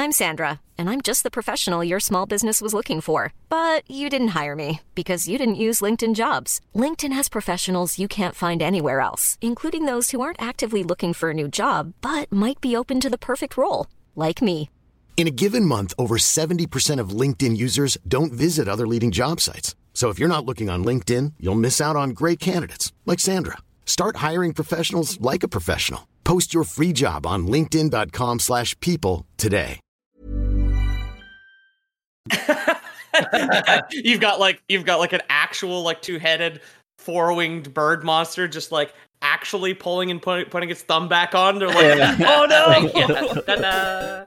I'm Sandra, and I'm just the professional your small business was looking for. But you didn't hire me because you didn't use LinkedIn Jobs. LinkedIn has professionals you can't find anywhere else, including those who aren't actively looking for a new job, but might be open to the perfect role, like me. In a given month, over 70% of LinkedIn users don't visit other leading job sites. So if you're not looking on LinkedIn, you'll miss out on great candidates like Sandra. Start hiring professionals like a professional. Post your free job on linkedin.com/people today. You've got like an actual like two-headed four-winged bird monster just like actually pulling and putting its thumb back on. They're like, oh no! Ta-da.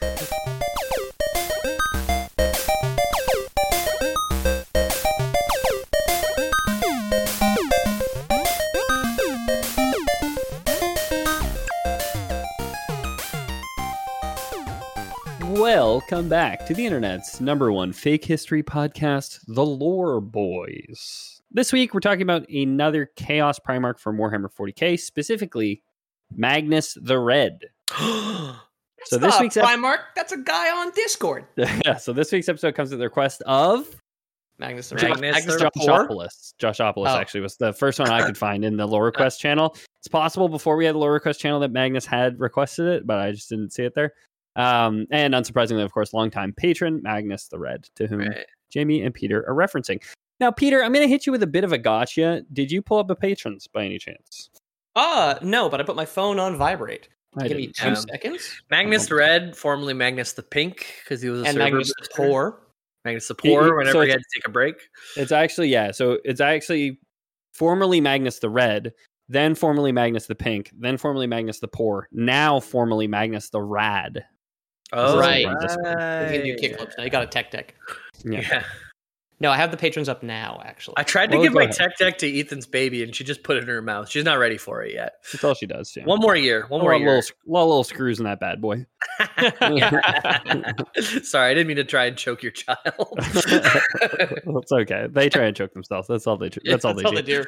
Welcome back to the internet's #1 fake history podcast, The Lore Boys. This week, we're talking about another Chaos Primarch from Warhammer 40k, specifically Magnus the Red. So this week's Primarch, that's a guy on Discord. Yeah, so this week's episode comes at the request of Magnus the Red. Joshopolis actually was the first one I could find in the lore request channel. It's possible before we had the lore request channel that Magnus had requested it, but I just didn't see it there. And unsurprisingly, of course, longtime patron Magnus the Red, to whom Jamie and Peter are referencing. Now, Peter, I'm going to hit you with a bit of a gotcha. Did you pull up the patrons by any chance? No, but I put my phone on vibrate. Give me 2 seconds. Magnus the Red, formerly Magnus the Pink, because he was a server Magnus the Poor. Magnus the Poor, whenever he had to take a break. It's actually, so it's actually formerly Magnus the Red, then formerly Magnus the Pink, then formerly Magnus the Poor, now formerly Magnus the Rad. Oh, right. You can do kickflips now. You got a tech deck. Yeah. No, I have the patrons up now, actually. I tried to give my tech deck to Ethan's baby, and she just put it in her mouth. She's not ready for it yet. That's all she does. Yeah. One more year. Little screws in that bad boy. Sorry, I didn't mean to try and choke your child. It's okay. They try and choke themselves. That's all they do. That's all they do.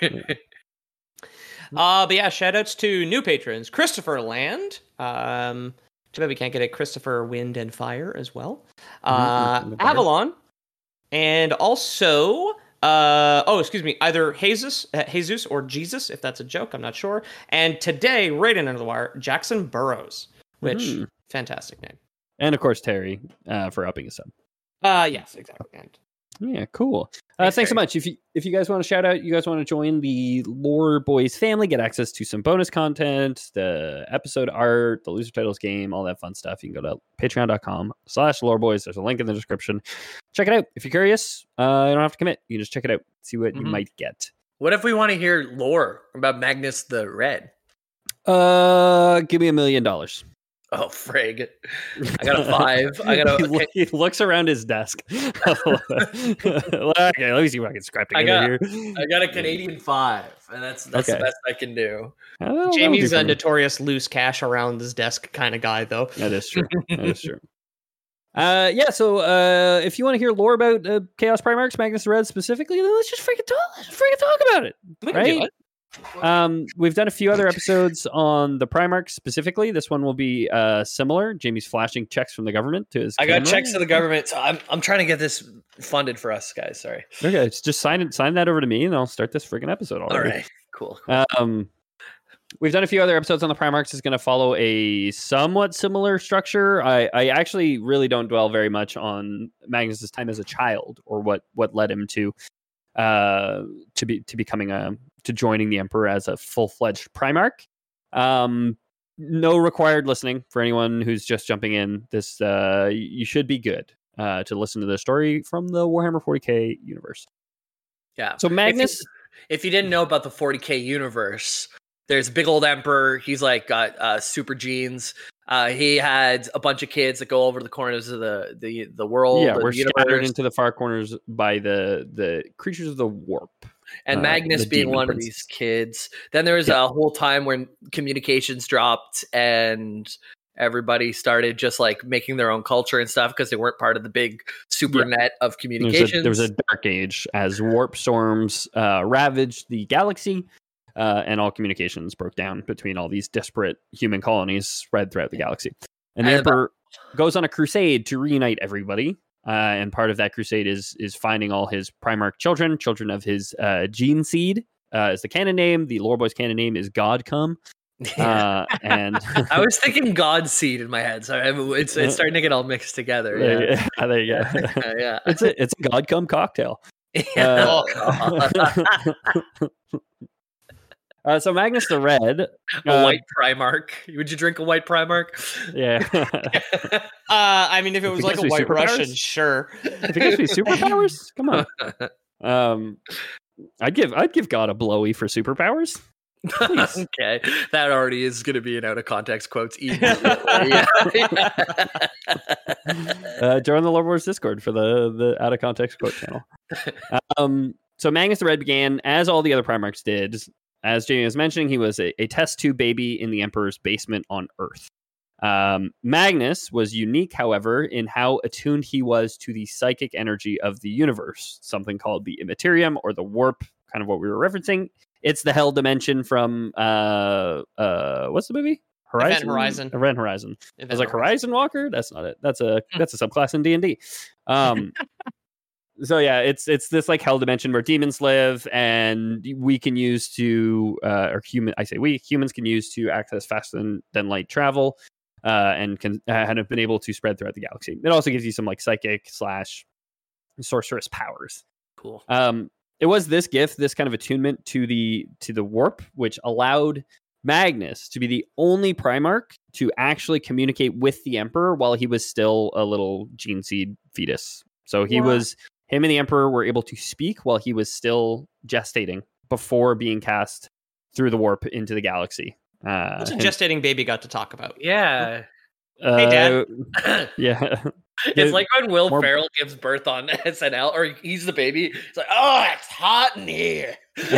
But yeah, shout outs to new patrons. Christopher Land. Too bad we can't get a Christopher Wind and Fire as well. Avalon. And also, either Jesus or Jesus, if that's a joke, I'm not sure. And today, right in under the wire, Jackson Burrows, which, fantastic name. And of course, Terry, for upping his sub. Yes, exactly. And yeah, cool. Thanks so much. If you guys want to shout out, you guys want to join the Lore Boys family, get access to some bonus content, the episode art, the loser titles game, all that fun stuff, you can go to patreon.com/loreboys. There's a link in the description. Check it out. If you're curious, you don't have to commit. You can just check it out, see what you might get. What if we want to hear lore about Magnus the Red? Give me $1 million. Oh, frig. I got a 5. He looks around his desk. Okay, let me see what I can scrap together here. I got a Canadian 5, and that's the best I can do. Jamie's a notorious loose cash around his desk kind of guy, though. That is true. So if you want to hear lore about Chaos Primarchs, Magnus the Red specifically, then let's just freaking talk about it. Right? We've done a few other episodes on the Primarchs specifically. This one will be similar. Jamie's flashing checks from the government to his camera. Got checks to the government, so I'm trying to get this funded for us, guys. Sorry. Okay, just sign that over to me, and I'll start this freaking episode already. All right, cool. We've done a few other episodes on the Primarchs. It's going to follow a somewhat similar structure. I actually really don't dwell very much on Magnus's time as a child or what led him to becoming to joining the Emperor as a full-fledged Primarch. No required listening for anyone who's just jumping in. This you should be good to listen to the story from the Warhammer 40k universe. Yeah. So Magnus, if you didn't know about the 40k universe, there's a big old Emperor. He's like got super genes. He had a bunch of kids that go over to the corners of the world. Yeah, we're universe. Scattered into the far corners by the creatures of the warp. And Magnus being one of these kids. Then there was a whole time when communications dropped and everybody started just like making their own culture and stuff because they weren't part of the big super net of communications. There was a dark age as warp storms ravaged the galaxy. And all communications broke down between all these disparate human colonies spread throughout the galaxy. And the Emperor goes on a crusade to reunite everybody. And part of that crusade is finding all his Primarch children of his gene seed. Is the canon name. The Lore Boys canon name is Godcom. And I was thinking God Seed in my head, so it's starting to get all mixed together. Yeah, there you go. Yeah. It's a Godcom cocktail. So Magnus the Red, a white Primarch. Would you drink a white Primarch? Yeah. I mean, if it was like a white Russian, sure. If it gives me superpowers, come on. I'd give God a blowy for superpowers. Okay, that already is going to be an out of context quotes. Join the Lore Wars Discord for the out of context quote channel. So Magnus the Red began as all the other Primarchs did. As Jamie was mentioning, he was a test tube baby in the Emperor's basement on Earth. Magnus was unique, however, in how attuned he was to the psychic energy of the universe, something called the Immaterium or the Warp, kind of what we were referencing. It's the hell dimension from what's the movie? Event Horizon. I was like Horizon Walker. That's not it. That's a subclass in D&D. So yeah, it's this like hell dimension where demons live, and we can use to humans can use to access faster than light travel, and can have been able to spread throughout the galaxy. It also gives you some like psychic / sorceress powers. Cool. It was this gift, this kind of attunement to the warp, which allowed Magnus to be the only Primarch to actually communicate with the Emperor while he was still a little gene seed fetus. So him and the Emperor were able to speak while he was still gestating before being cast through the warp into the galaxy. What's a gestating baby got to talk about? Yeah. Hey, Dad. Yeah. It's like when Will Ferrell gives birth on SNL, or he's the baby. It's like, oh, it's hot in here.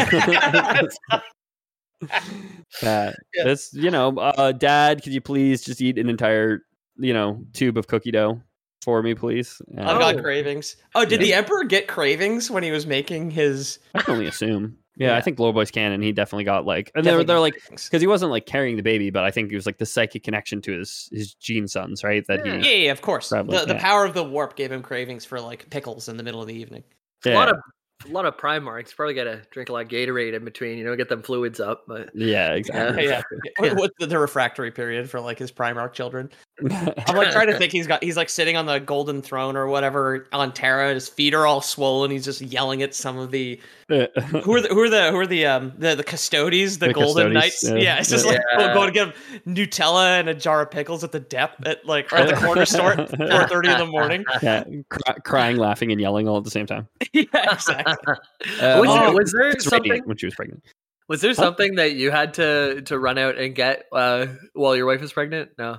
It's Dad, could you please just eat an entire tube of cookie dough for me, please? I've got cravings. Oh, did the Emperor get cravings when he was making his? I can only assume. Yeah, I think Lore Boys canon, he definitely got like, and they're like, because he wasn't like carrying the baby, but I think it was like the psychic connection to his gene sons, right? That yeah, of course. The power of the warp gave him cravings for like pickles in the middle of the evening. Yeah. A lot of Primarchs probably got to drink a lot of Gatorade in between, get them fluids up. But yeah, exactly. What's the refractory period for like his Primarch children? I'm like trying to think. He's like sitting on the golden throne or whatever on Terra. His feet are all swollen. He's just yelling at some of the who are the custodies, the golden knights. Yeah, it's just like going to get Nutella and a jar of pickles at the depth at the corner store at 4:30 in the morning. Yeah, crying, laughing, and yelling all at the same time. Yeah, exactly. Was there something when she was pregnant? Was there something that you had to run out and get while your wife was pregnant? No.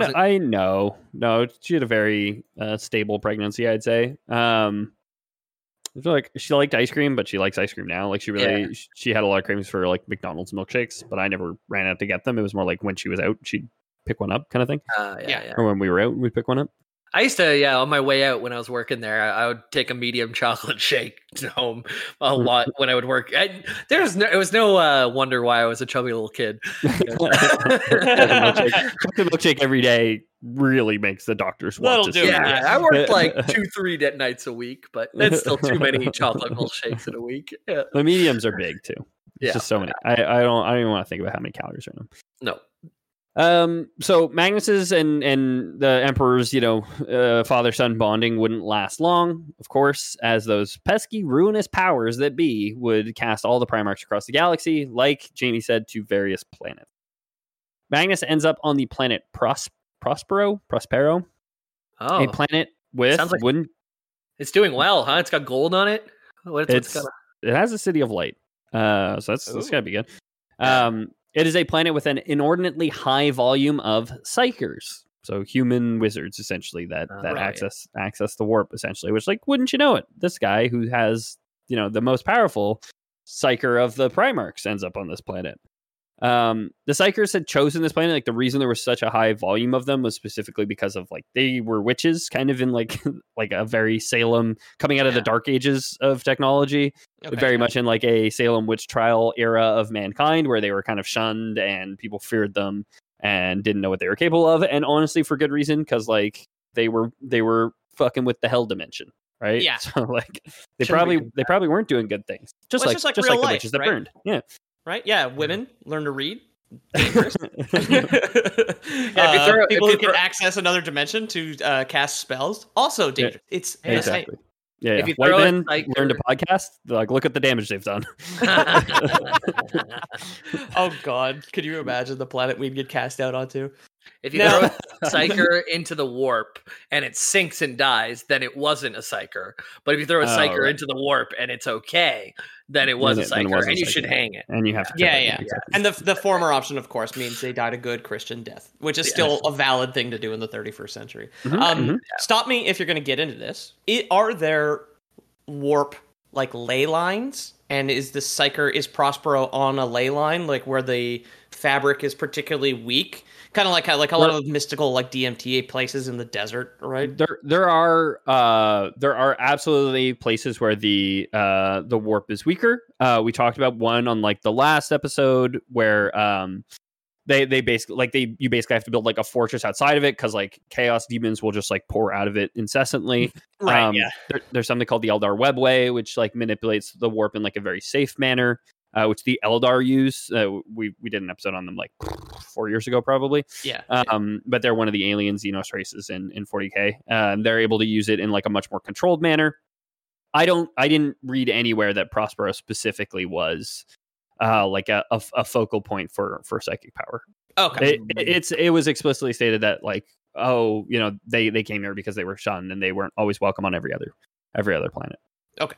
No. She had a very stable pregnancy, I'd say. I feel like she liked ice cream, but she likes ice cream now. Like she had a lot of cravings for like McDonald's milkshakes, but I never ran out to get them. It was more like when she was out, she'd pick one up, kind of thing. Or when we were out, we'd pick one up. I used to, on my way out when I was working there, I would take a medium chocolate shake home a lot when I would work. It was no wonder why I was a chubby little kid. Chocolate milkshake every day really makes the doctors want to see it. I worked like 2-3 nights a week, but that's still too many chocolate milkshakes in a week. Yeah. The mediums are big too. It's just so many. I don't even want to think about how many calories are in them. No. So Magnus's and the Emperor's, father-son bonding wouldn't last long, of course, as those pesky, ruinous powers that be would cast all the Primarchs across the galaxy, like Jamie said, to various planets. Magnus ends up on the planet Prospero, a planet with wooden. It's doing well, huh? It's got gold on it. It has a city of light, so that's gotta be good. It is a planet with an inordinately high volume of psychers, so human wizards, essentially, that access the warp, essentially. Which, like, wouldn't you know it? This guy who has, the most powerful psyker of the Primarchs ends up on this planet. The psychers had chosen this planet. Like, the reason there was such a high volume of them was specifically because of like they were witches, kind of in like a very Salem, coming out of the dark ages of technology. Very much in like a Salem witch trial era of mankind, where they were kind of shunned and people feared them. and didn't know what they were capable of, and honestly for good reason, because like they were fucking with the hell dimension, right? Yeah. So like they probably weren't doing good things, just like the life, witches that right? burned. Yeah, right. Yeah, women learn to read. Dangerous. Yeah, people who can access another dimension to cast spells, also dangerous. Yeah, It's exactly. Yeah, If you white throw a men psyker- learn to podcast. Like, look at the damage they've done. Oh God, could you imagine the planet we'd get cast out onto? If you throw a psyker into the warp and it sinks and dies, then it wasn't a psyker. But if you throw a psyker into the warp and it's okay, then it was a psyker, and you should hang it. And you have to. Yeah. And the former option, of course, means they died a good Christian death, which is still a valid thing to do in the 31st century. Stop me if you're going to get into this. Are there warp like ley lines? And is Prospero on a ley line, like where the fabric is particularly weak? Kind of like a lot of mystical like DMTA places in the desert, right? There are absolutely places where the warp is weaker. We talked about one on like the last episode where they basically you basically have to build like a fortress outside of it because like chaos demons will just like pour out of it incessantly. Right. There's something called the Eldar Webway, which like manipulates the warp in like a very safe manner. Which the Eldar use. We did an episode on them like 4 years ago, probably. Yeah. But they're one of the alien Xenos races in 40K. They're able to use it in like a much more controlled manner. I didn't read anywhere that Prospero specifically was like a focal point for psychic power. Okay. It was explicitly stated that like, oh, you know, they came here because they were shunned and they weren't always welcome on every other planet. Okay.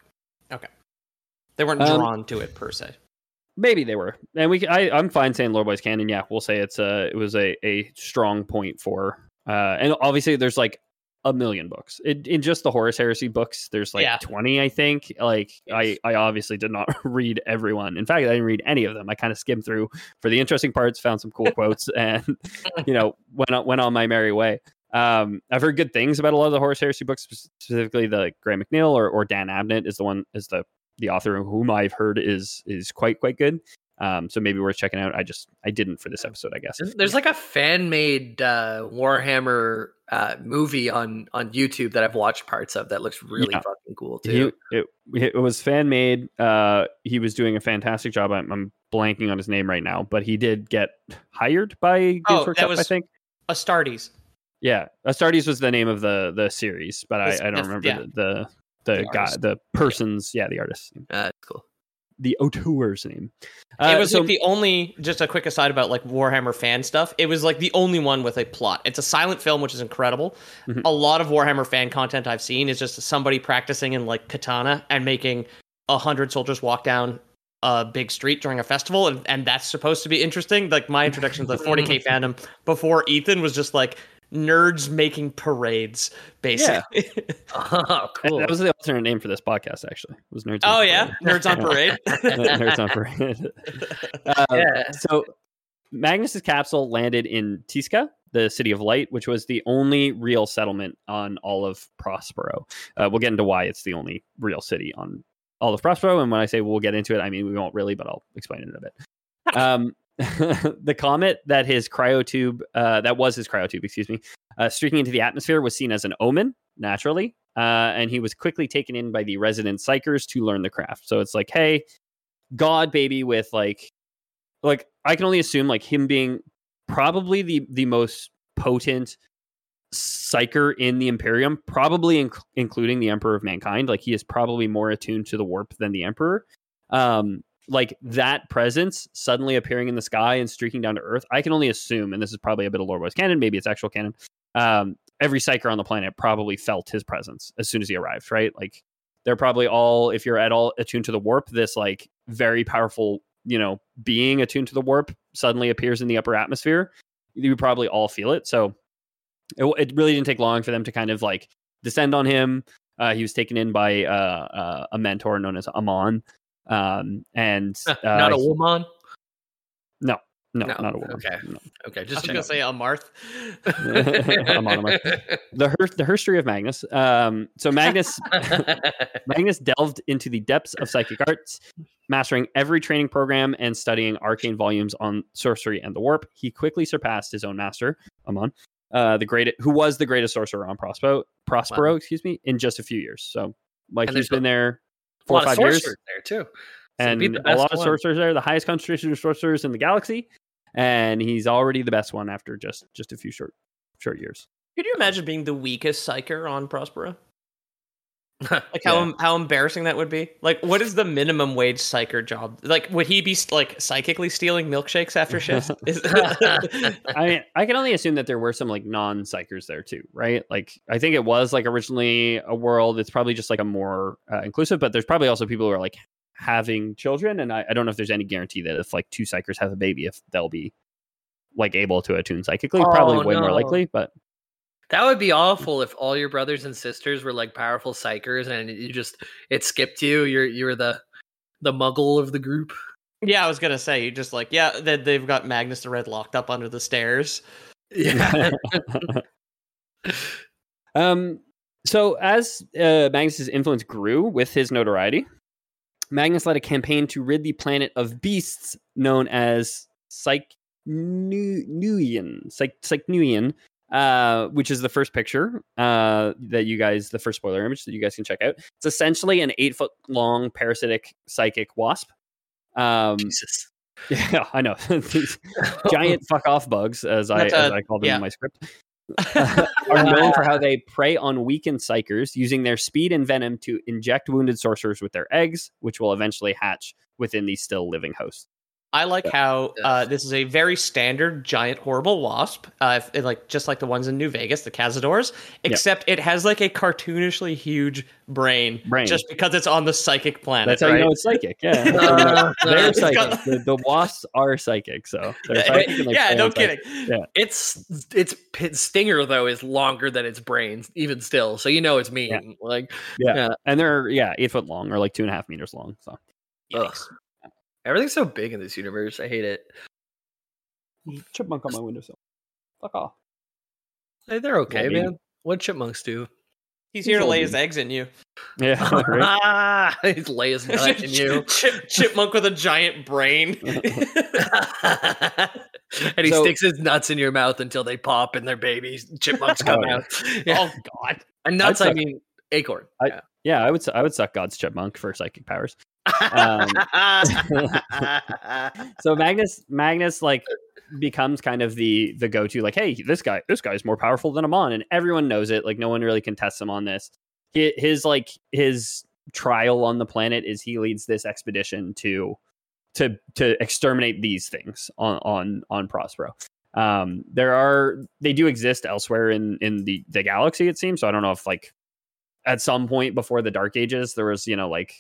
They weren't drawn to it per se. Maybe they were, and I'm fine saying Lore Boys canon. Yeah, we'll say it was a strong point for, and obviously there's like a million books in just the Horus Heresy books. There's like 20, I think. Like I obviously did not read everyone. In fact, I didn't read any of them. I kind of skimmed through for the interesting parts, found some cool quotes, and went on my merry way. I've heard good things about a lot of the Horus Heresy books, specifically the Graham McNeil or Dan Abnett is the author whom I've heard is quite good. So maybe worth checking out. I didn't for this episode, I guess. There's like a fan-made Warhammer movie on YouTube that I've watched parts of that looks really fucking cool too. It was fan-made. He was doing a fantastic job. I'm blanking on his name right now, but he did get hired by Games Workshop, I think. Astartes. Yeah, Astartes was the name of the series, but I don't remember the person's the artist. Cool. The auteur's name. It was like the only, just a quick aside about like Warhammer fan stuff. It was like the only one with a plot. It's a silent film, which is incredible. Mm-hmm. A lot of Warhammer fan content I've seen is just somebody practicing in like katana and making 100 soldiers walk down a big street during a festival. And that's supposed to be interesting. Like my introduction to the 40K fandom before Ethan was just like nerds making parades, basically. Yeah. Oh, cool. That was the alternate name for this podcast, actually. It was Nerds. Nerds on Parade. Nerds on Parade. So Magnus's capsule landed in Tisca, the City of Light, which was the only real settlement on all of Prospero. We'll get into why it's the only real city on all of Prospero, and when I say we'll get into it, I mean we won't really, but I'll explain it in a bit. The comet that was his cryotube, streaking into the atmosphere was seen as an omen, naturally, and he was quickly taken in by the resident psychers to learn the craft. So it's like, hey, God, baby, with like I can only assume like him being probably the most potent psyker in the Imperium, probably including the Emperor of Mankind. Like he is probably more attuned to the warp than the Emperor. Like that presence suddenly appearing in the sky and streaking down to Earth, I can only assume, and this is probably a bit of Lore Boys canon, maybe it's actual canon. Every psyker on the planet probably felt his presence as soon as he arrived, right? Like they're probably all, if you're at all attuned to the warp, this like very powerful, being attuned to the warp suddenly appears in the upper atmosphere. You probably all feel it. So it really didn't take long for them to kind of like descend on him. He was taken in by a mentor known as Amon. And not a woman. No, No, not a woman. Okay. No. Okay. Just gonna say a Marth. I'm on a Marth. The history of Magnus. So Magnus delved into the depths of psychic arts, mastering every training program and studying arcane volumes on sorcery and the warp. He quickly surpassed his own master, Amon, who was the greatest sorcerer on Prospero, wow. In just a few years. So he's been there 4 or 5 years there too. So and a lot of sorcerers there, the highest concentration of sorcerers in the galaxy, and he's already the best one after just a few short years. Could you imagine being the weakest psyker on Prospero? Like how embarrassing that would be. Like, what is the minimum wage psyker job? Like, would he be like psychically stealing milkshakes after shifts? I mean, I can only assume that there were some like non-psychers there too, right? Like, I think it was like originally a world. It's probably just like a more inclusive, but there's probably also people who are like having children, and I don't know if there's any guarantee that if like 2 psychers have a baby, if they'll be like able to attune psychically. Probably way more likely, but. That would be awful if all your brothers and sisters were like powerful psychers and it skipped you. You were the muggle of the group. Yeah, I was gonna say, you just like, they've got Magnus the Red locked up under the stairs. Yeah. So as Magnus's influence grew with his notoriety, Magnus led a campaign to rid the planet of beasts known as Psychnuian, which is the first picture the first spoiler image that you guys can check out. It's essentially an 8-foot long parasitic psychic wasp. Jesus. Yeah, I know. These giant fuck off bugs, as I call them in my script, are known for how they prey on weakened psychers, using their speed and venom to inject wounded sorcerers with their eggs, which will eventually hatch within the still living host. I like how this is a very standard giant horrible wasp, just like the ones in New Vegas, the Cazadors, except it has like a cartoonishly huge brain just because it's on the psychic planet. That's how you know it's psychic. Yeah, they're psychic. The wasps are psychic, so they're psychic. No kidding. Yeah. Its stinger though is longer than its brain, even still. So you know it's mean. And they're 8 foot long or like 2.5 meters long. So. Everything's so big in this universe. I hate it. Chipmunk on my windowsill. Fuck off. Hey, they're okay, man. What chipmunks do? He's here to lay his eggs in you. Yeah, right. He's lay his nut in you. Chipmunk with a giant brain. And he sticks his nuts in your mouth until they pop and their babies. Chipmunks come out. Yeah. Oh God! And nuts, I mean acorn. I would suck God's chipmunk for psychic powers. So Magnus like becomes kind of the go-to, like, hey, this guy's more powerful than Amon, and everyone knows it. Like, no one really contests him on this. His trial on the planet is he leads this expedition to exterminate these things on Prospero. They do exist elsewhere in the galaxy, it seems. So I don't know if like at some point before the Dark Ages, there was,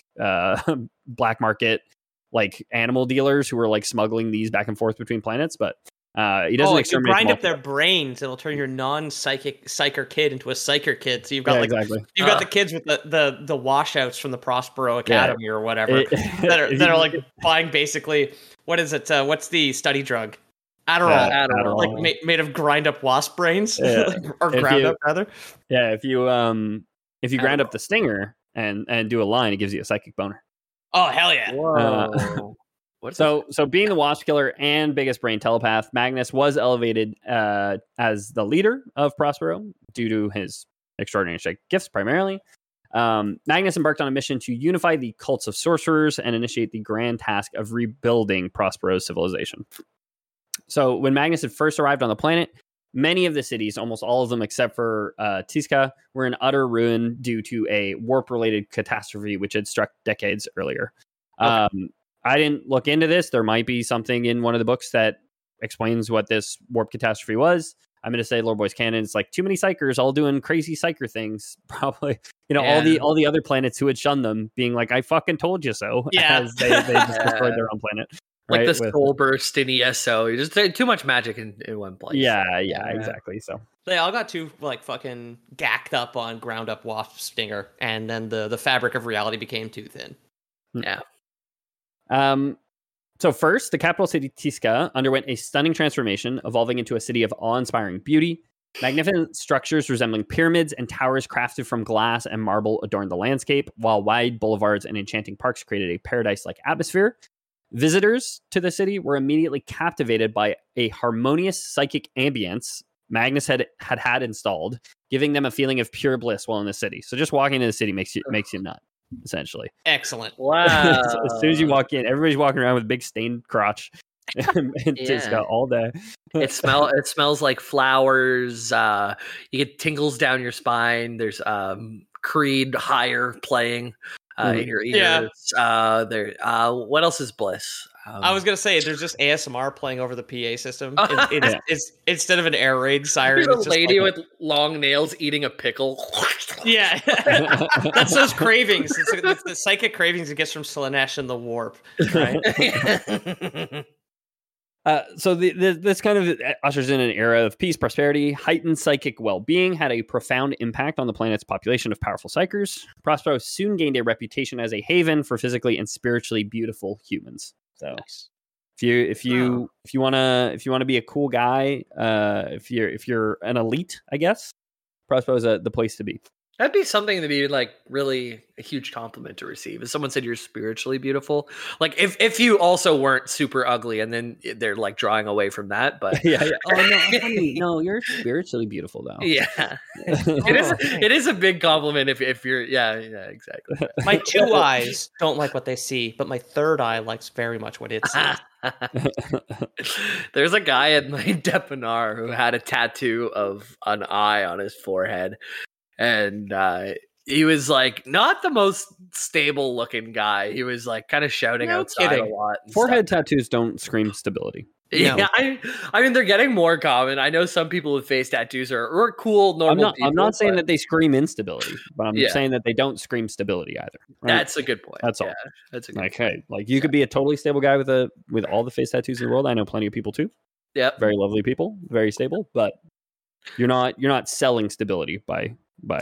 black market, like animal dealers who were like smuggling these back and forth between planets. But he doesn't exterminate. You grind up their brains, it'll turn your non-psychic psyker kid into a psyker kid. So you've got you've got the kids with the washouts from the Prospero Academy or whatever that are like buying basically, what is it? What's the study drug? Adderall. Like made of grind up wasp brains or ground up rather. Yeah, if you grind up the stinger and do a line, it gives you a psychic boner. Oh, hell yeah. Whoa. So being the wasp killer and biggest brain telepath, Magnus was elevated as the leader of Prospero due to his extraordinary gifts primarily. Magnus embarked on a mission to unify the cults of sorcerers and initiate the grand task of rebuilding Prospero's civilization. So when Magnus had first arrived on the planet, many of the cities, almost all of them except for Tizca, were in utter ruin due to a warp-related catastrophe which had struck decades earlier. Okay. I didn't look into this. There might be something in one of the books that explains what this warp catastrophe was. I'm going to say Lore Boys canon. It's like too many psychers all doing crazy psycher things. Probably, all the other planets who had shunned them being like, I fucking told you so. Yeah. As they just destroyed their own planet. Like the soul burst in ESO. You just too much magic in one place. Yeah, exactly. So they all got too like fucking gacked up on ground up wasp stinger, and then the fabric of reality became too thin. Yeah. So first, the capital city Tisca underwent a stunning transformation, evolving into a city of awe-inspiring beauty. Magnificent structures resembling pyramids and towers crafted from glass and marble adorned the landscape, while wide boulevards and enchanting parks created a paradise-like atmosphere. Visitors to the city were immediately captivated by a harmonious psychic ambience Magnus had installed, giving them a feeling of pure bliss while in the city. So just walking into the city makes you nut, essentially. Excellent. Wow. So as soon as you walk in, everybody's walking around with a big stained crotch and Tisca all day. It smells like flowers. You get tingles down your spine. There's Creed Higher playing in your ears. Yeah. What else is bliss? I was gonna say there's just ASMR playing over the PA system. It's instead of an air raid siren. There's a lady with long nails eating a pickle. Yeah, that's those cravings. It's the psychic cravings it gets from Slaanesh and the Warp, right? So this kind of ushers in an era of peace, prosperity, heightened psychic well-being, had a profound impact on the planet's population of powerful psychers. Prospero soon gained a reputation as a haven for physically and spiritually beautiful humans. So nice. if you want to be a cool guy, if you're an elite, I guess Prospero is the place to be. That'd be something to be like really a huge compliment to receive. If someone said you're spiritually beautiful, like if you also weren't super ugly, and then they're like drawing away from that, but yeah. Oh no, honey, no, you're spiritually beautiful though. Yeah, it is a big compliment if you're exactly. My two eyes don't like what they see, but my third eye likes very much what it sees. There's a guy at my Depanar who had a tattoo of an eye on his forehead. And he was like not the most stable looking guy. He was like kind of shouting outside a lot. Forehead tattoos don't scream stability. Yeah, no. I mean they're getting more common. I know some people with face tattoos are cool, normal people. I'm not saying that they scream instability, but I'm saying that they don't scream stability either. Right? That's a good point. That's all. That's a good point. Hey, like you could be a totally stable guy with all the face tattoos in the world. I know plenty of people too. Yep. Very lovely people, very stable, but you're not selling stability by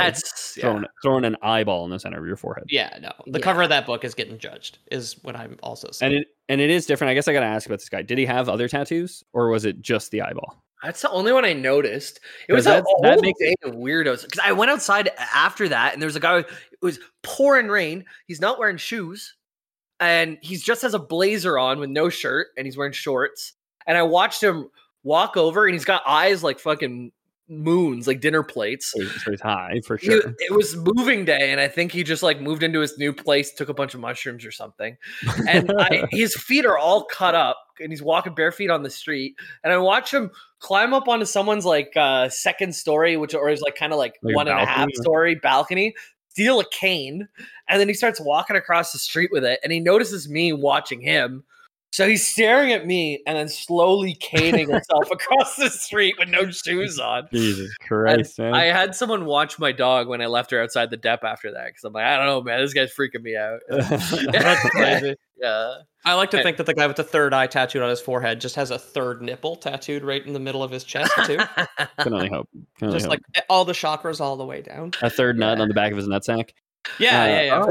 throwing an eyeball in the center of your forehead. Yeah, no. The cover of that book is getting judged, is what I'm also saying. And it is different. I guess I got to ask about this guy. Did he have other tattoos, or was it just the eyeball? That's the only one I noticed. It was a whole day of weirdos. Because I went outside after that, and there was a guy. It was pouring rain. He's not wearing shoes, and he's just has a blazer on with no shirt, and he's wearing shorts. And I watched him walk over, and he's got eyes like fucking moons, like dinner plates. So he's high for sure. It was moving day, and I think he just like moved into his new place, took a bunch of mushrooms or something. And his feet are all cut up, and he's walking bare feet on the street. And I watch him climb up onto someone's like second story, which is like kind of like 1.5 story balcony, steal a cane, and then he starts walking across the street with it. And he notices me watching him. So he's staring at me and then slowly caning himself across the street with no shoes on. Jesus Christ, man. I had someone watch my dog when I left her outside the dep after that because I'm like, I don't know, man, this guy's freaking me out. That's crazy. Yeah. I like to think that the guy with the third eye tattooed on his forehead just has a third nipple tattooed right in the middle of his chest, too. Can only hope. Like all the chakras all the way down. A third nut on the back of his nutsack. Yeah.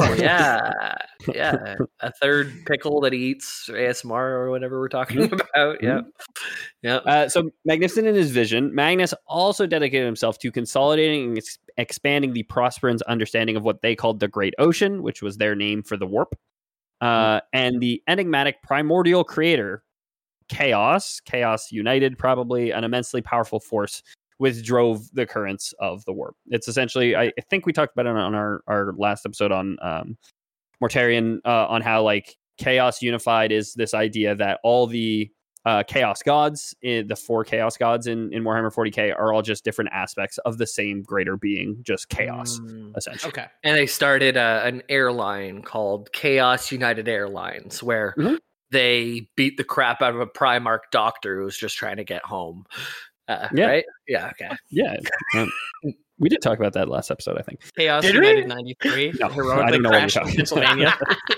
Yeah. A third pickle that he eats, ASMR or whatever we're talking about. Yeah. So magnificent in his vision, Magnus also dedicated himself to consolidating and expanding the Prosperans' understanding of what they called the Great Ocean, which was their name for the warp, and the enigmatic primordial creator, Chaos United, probably an immensely powerful force which drove the currents of the warp. It's essentially, I think we talked about it on our last episode on Mortarion, on how like Chaos Unified is this idea that all the Chaos Gods, the 4 Chaos Gods in Warhammer 40k are all just different aspects of the same greater being, just chaos, essentially. Okay. And they started an airline called Chaos United Airlines, where they beat the crap out of a Primarch doctor who was just trying to get home. Right? Yeah, okay. Yeah. We did talk about that last episode, I think. Chaos United 93. No, heroically crashed in Pennsylvania.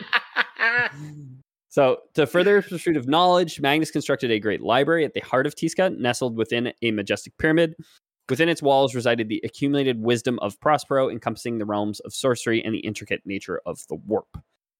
So, to further his pursuit of knowledge, Magnus constructed a great library at the heart of Tisca, nestled within a majestic pyramid. Within its walls resided the accumulated wisdom of Prospero, encompassing the realms of sorcery and the intricate nature of the warp.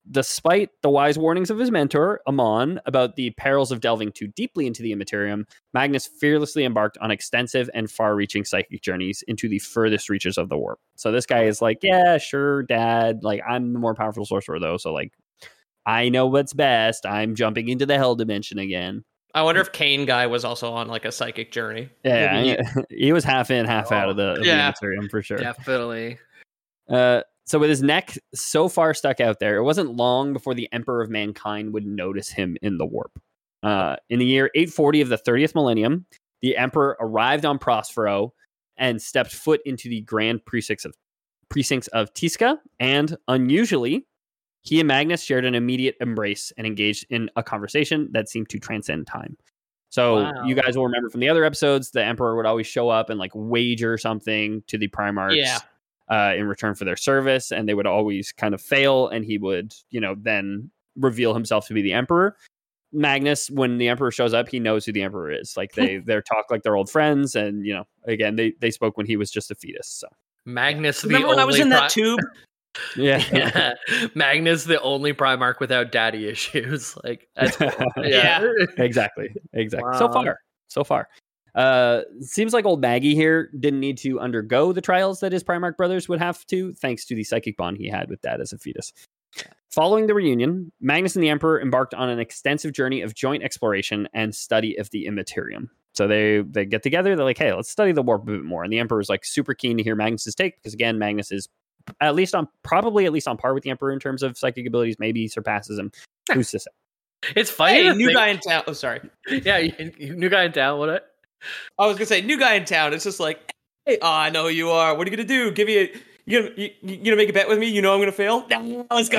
despite the wise warnings of his mentor, Amon, about the perils of delving too deeply into the Immaterium, Magnus fearlessly embarked on extensive and far-reaching psychic journeys into the furthest reaches of the warp. So this guy is like, yeah, sure, Dad. Like, I'm the more powerful sorcerer, though. So, like, I know what's best. I'm jumping into the hell dimension again. I wonder if Kane guy was also on like a psychic journey. Yeah, he was half in, half out of the Immaterium for sure. Definitely. So with his neck so far stuck out there, it wasn't long before the Emperor of Mankind would notice him in the warp. In the year 840 of the 30th millennium, the Emperor arrived on Prospero and stepped foot into the grand precincts of Tisca, and unusually, he and Magnus shared an immediate embrace and engaged in a conversation that seemed to transcend time. So you guys will remember from the other episodes, the Emperor would always show up and like wager something to the Primarchs in return for their service, and they would always kind of fail, and he would, then reveal himself to be the Emperor. Magnus, when the Emperor shows up, he knows who the Emperor is. Like they're talk like they're old friends, and again, they spoke when he was just a fetus. So Magnus, remember when I was in that tube? Yeah. Magnus, the only Primarch without daddy issues. Like, that's cool. Exactly. Wow. So far. Seems like old Maggie here didn't need to undergo the trials that his Primarch brothers would have to, thanks to the psychic bond he had with Dad as a fetus. Following the reunion, Magnus and the Emperor embarked on an extensive journey of joint exploration and study of the Immaterium. So they get together, they're like, hey, let's study the warp a bit more. And the Emperor is like super keen to hear Magnus's take, because again, Magnus is at least on par with the Emperor in terms of psychic abilities, maybe surpasses him. Who's to say? It's funny. Hey, new guy in town. Oh, sorry. Yeah, new guy in town. What? I was gonna say new guy in town. It's just like, hey, I know who you are. What are you gonna do? You gonna make a bet with me? You know I'm gonna fail. No, let's go.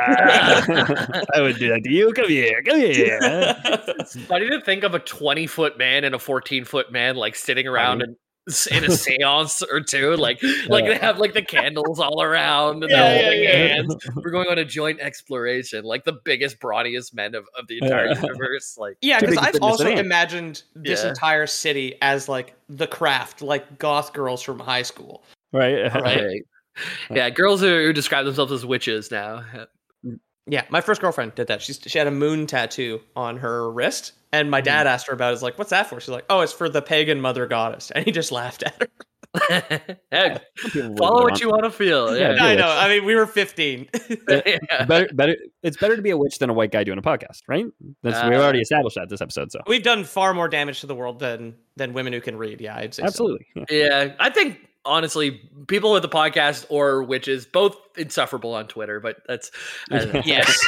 I would do that to you. Come here. It's funny to think of a 20-foot man and a 14-foot man like sitting around in a seance or two, like they have like the candles all around and they're holding hands. We're going on a joint exploration, like the biggest, brawniest men of the entire universe. Like, because I've also imagined this entire city as like the Craft, like goth girls from high school, right. Yeah, girls who describe themselves as witches now. Yeah, my first girlfriend did that. She had a moon tattoo on her wrist, and my dad asked her about it. He's like, what's that for? She's like, oh, it's for the pagan mother goddess. And he just laughed at her. Hey, follow what you want to feel. Yeah, I know. I mean, we were 15. Better. It's better to be a witch than a white guy doing a podcast, right? We've already established that this episode. So we've done far more damage to the world than women who can read. Yeah, I'd say absolutely. So. Yeah, I think honestly, people with the podcast or witches, both insufferable on Twitter, but that's yes.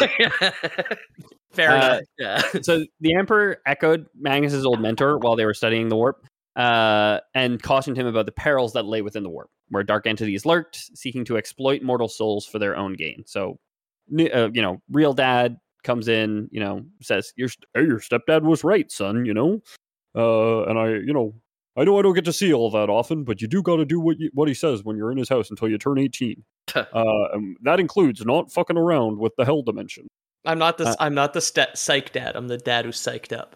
Fair enough. Yeah. So the Emperor echoed Magnus's old mentor while they were studying the warp, and cautioned him about the perils that lay within the warp, where dark entities lurked, seeking to exploit mortal souls for their own gain. So, real dad comes in, says, your stepdad was right, son, and I know I don't get to see all that often, but you do got to do what he says when you're in his house until you turn 18. That includes not fucking around with the hell dimension. I'm not the psych dad. I'm the dad who's psyched up.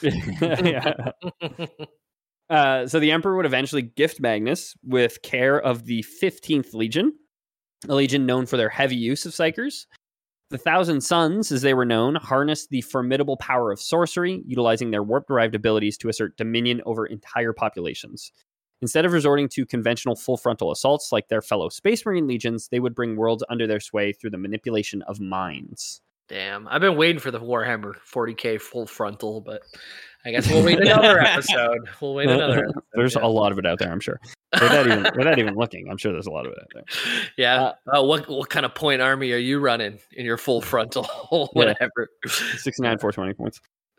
So the Emperor would eventually gift Magnus with care of the 15th Legion, a legion known for their heavy use of psychers. The Thousand Sons, as they were known, harnessed the formidable power of sorcery, utilizing their warp-derived abilities to assert dominion over entire populations. Instead of resorting to conventional full-frontal assaults like their fellow Space Marine legions, they would bring worlds under their sway through the manipulation of minds. Damn, I've been waiting for the Warhammer 40k full frontal, but I guess we'll wait another episode. There's a lot of it out there, I'm sure. Without even looking, I'm sure there's a lot of it out there. Yeah. What kind of point army are you running in your full frontal? Whatever. 69, 420 points.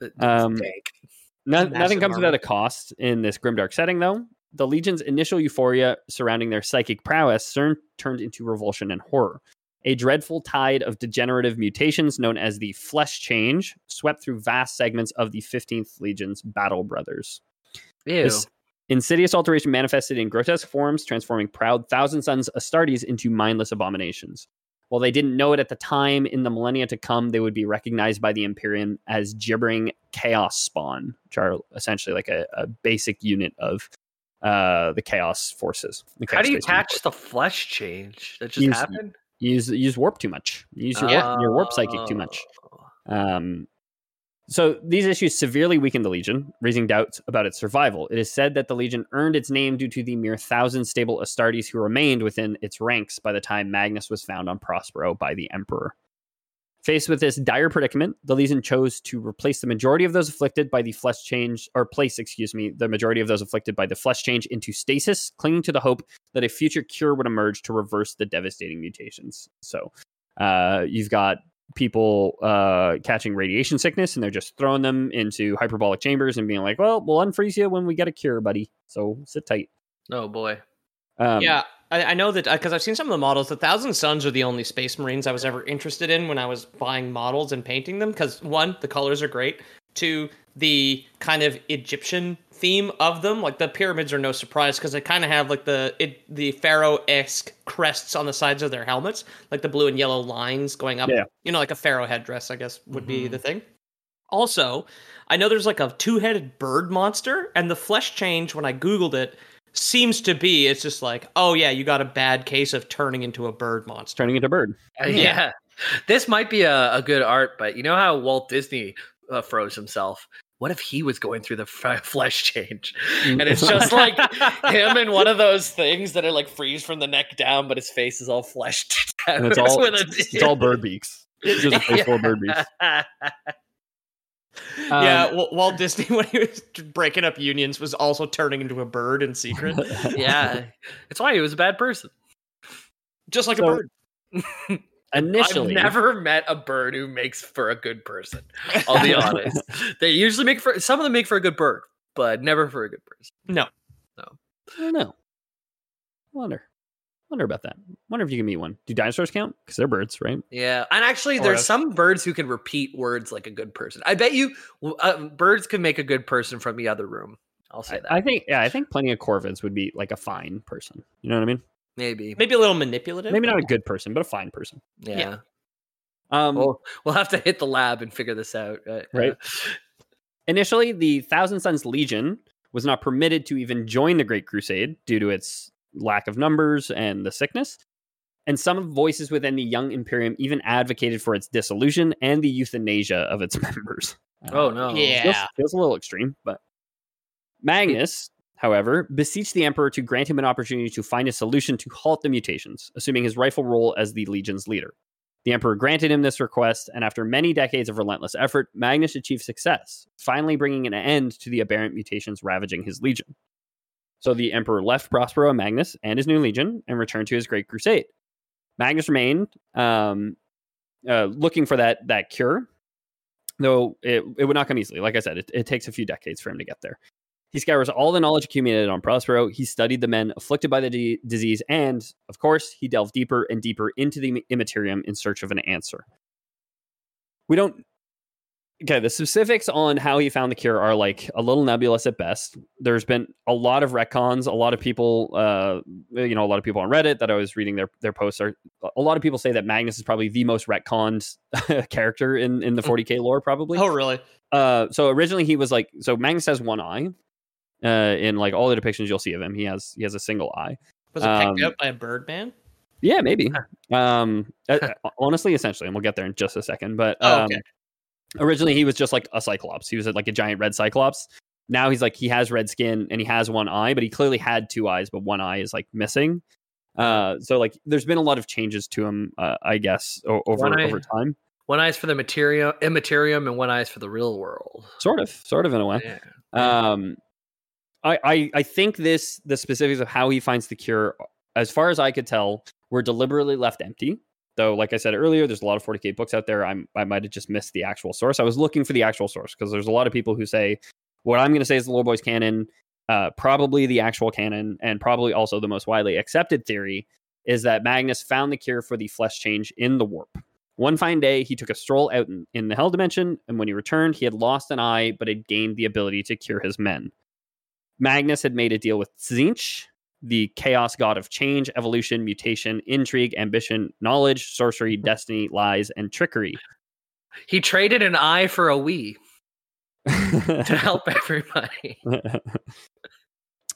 Nothing comes without a cost in this grimdark setting, though. The Legion's initial euphoria surrounding their psychic prowess soon turned into revulsion and horror. A dreadful tide of degenerative mutations known as the Flesh Change swept through vast segments of the 15th Legion's battle brothers. Ew. This insidious alteration manifested in grotesque forms, transforming proud Thousand Sons Astartes into mindless abominations. While they didn't know it at the time, in the millennia to come, they would be recognized by the Imperium as gibbering chaos spawn, which are essentially like a basic unit of the chaos forces. How do you catch the Flesh Change? That just happened? You use warp too much. You use your warp psychic too much. So these issues severely weakened the Legion, raising doubts about its survival. It is said that the Legion earned its name due to the mere 1,000 stable Astartes who remained within its ranks by the time Magnus was found on Prospero by the Emperor. Faced with this dire predicament, the Legion chose to replace the majority of those afflicted by the flesh change, or place, the majority of those afflicted by the flesh change into stasis, clinging to the hope that a future cure would emerge to reverse the devastating mutations. So you've got people catching radiation sickness, and they're just throwing them into hyperbolic chambers and being like, well, we'll unfreeze you when we get a cure, buddy. So sit tight. Oh, boy. Yeah. I know that because I've seen some of the models. The Thousand Suns are the only Space Marines I was ever interested in when I was buying models and painting them. Because one, the colors are great. Two, the kind of Egyptian theme of them, like the pyramids, are no surprise because they kind of have like the pharaoh-esque crests on the sides of their helmets, like the blue and yellow lines going up. Yeah. You know, like a pharaoh headdress, I guess would be the thing. Also, I know there's like a 2-headed bird monster, and the flesh change when I googled it. Seems to be, it's just like, oh yeah, you got a bad case of turning into a bird monster. Turning into a bird. Yeah. This might be a good art, but you know how Walt Disney froze himself? What if he was going through the flesh change? And it's just like him in one of those things that are like freeze from the neck down, but his face is all fleshed out. And it's all bird beaks. It's just a face full of bird beaks. Walt Disney, when he was breaking up unions, was also turning into a bird in secret. Yeah, it's why he was a bad person. Just like a bird. I've Initially, never met a bird who makes for a good person. I'll be honest. They usually some of them make for a good bird, but never for a good person. No. I don't know. Wonder about that. Wonder if you can meet one. Do dinosaurs count? Because they're birds, right? Yeah, and actually, there's some birds who can repeat words like a good person. I bet you birds can make a good person from the other room. I'll say that. I think plenty of corvids would be like a fine person. You know what I mean? Maybe a little manipulative. Maybe not a good person, but a fine person. Yeah. We'll have to hit the lab and figure this out. Right. Initially, the Thousand Suns Legion was not permitted to even join the Great Crusade due to its lack of numbers and the sickness. And some voices within the Young Imperium even advocated for its dissolution and the euthanasia of its members. Oh, no. Yeah. Feels a little extreme, but Magnus, however, beseeched the Emperor to grant him an opportunity to find a solution to halt the mutations, assuming his rightful role as the Legion's leader. The Emperor granted him this request, and after many decades of relentless effort, Magnus achieved success, finally bringing an end to the aberrant mutations ravaging his Legion. So the Emperor left Prospero and Magnus and his new Legion and returned to his Great Crusade. Magnus remained looking for that cure, though it would not come easily. Like I said, it takes a few decades for him to get there. He scours all the knowledge accumulated on Prospero. He studied the men afflicted by the disease, and, of course, he delved deeper and deeper into the Immaterium in search of an answer. The specifics on how he found the cure are like a little nebulous at best. There's been a lot of retcons. A lot of people, a lot of people on Reddit that I was reading their posts a lot of people say that Magnus is probably the most retconned character in the 40k lore, probably. Oh, really? So originally he was Magnus has one eye. In like all the depictions you'll see of him, he has a single eye. Was it picked up by a bird man? Yeah, maybe. Honestly, essentially, and we'll get there in just a second. But okay. Originally, he was just like a Cyclops. He was like a giant red Cyclops. Now he's like he has red skin and he has one eye, but he clearly had two eyes, but one eye is like missing. So like, there's been a lot of changes to him, I guess, over time. One eye's for the Immaterium, and one eye's for the real world. Sort of in a way. Yeah. I think the specifics of how he finds the cure, as far as I could tell, were deliberately left empty. Though, like I said earlier, there's a lot of 40k books out there. I might have just missed the actual source. I was looking for the actual source because there's a lot of people who say what I'm going to say is the Lore Boys canon, probably the actual canon, and probably also the most widely accepted theory is that Magnus found the cure for the flesh change in the warp. One fine day, he took a stroll out in the Hell Dimension, and when he returned, he had lost an eye, but had gained the ability to cure his men. Magnus had made a deal with Tzeentch, the chaos god of change, evolution, mutation, intrigue, ambition, knowledge, sorcery, destiny, lies, and trickery. He traded an eye for a Wii to help everybody.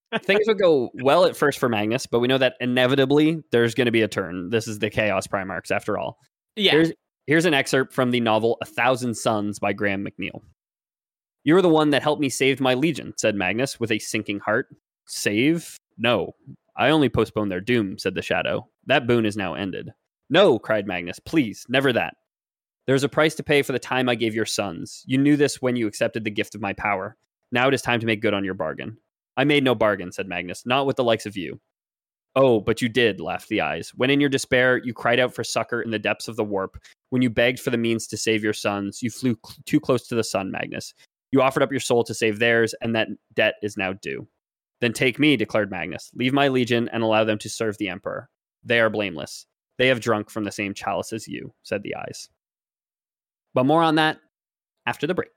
Things would go well at first for Magnus, but we know that inevitably there's going to be a turn. This is the Chaos Primarchs, after all. Yeah. Here's an excerpt from the novel 1,000 Suns by Graham McNeil. "You were the one that helped me save my legion," said Magnus with a sinking heart. "Save? No. I only postponed their doom," said the Shadow. "That boon is now ended." "No," cried Magnus. "Please, never that. There's a price to pay for the time I gave your sons. You knew this when you accepted the gift of my power. Now it is time to make good on your bargain." "I made no bargain," said Magnus. "Not with the likes of you." "Oh, but you did," laughed the Eyes. "When in your despair, you cried out for succor in the depths of the warp. When you begged for the means to save your sons, you flew too close to the sun, Magnus. You offered up your soul to save theirs, and that debt is now due." "Then take me," declared Magnus. "Leave my legion and allow them to serve the Emperor. They are blameless. They have drunk from the same chalice as you," said the Eyes. But more on that after the break.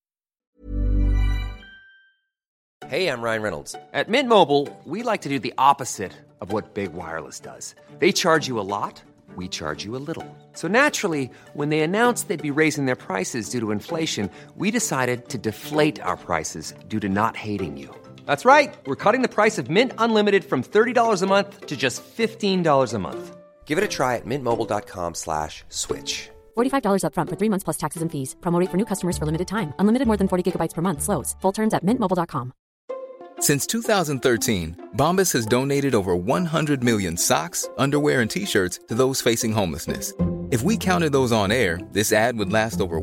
Hey, I'm Ryan Reynolds. At Mint Mobile, we like to do the opposite of what Big Wireless does. They charge you a lot, we charge you a little. So naturally, when they announced they'd be raising their prices due to inflation, we decided to deflate our prices due to not hating you. That's right. We're cutting the price of Mint Unlimited from $30 a month to just $15 a month. Give it a try at mintmobile.com/switch. $45 up front for 3 months plus taxes and fees. Promo rate for new customers for limited time. Unlimited more than 40 gigabytes per month slows. Full terms at mintmobile.com. Since 2013, Bombas has donated over 100 million socks, underwear, and T-shirts to those facing homelessness. If we counted those on air, this ad would last over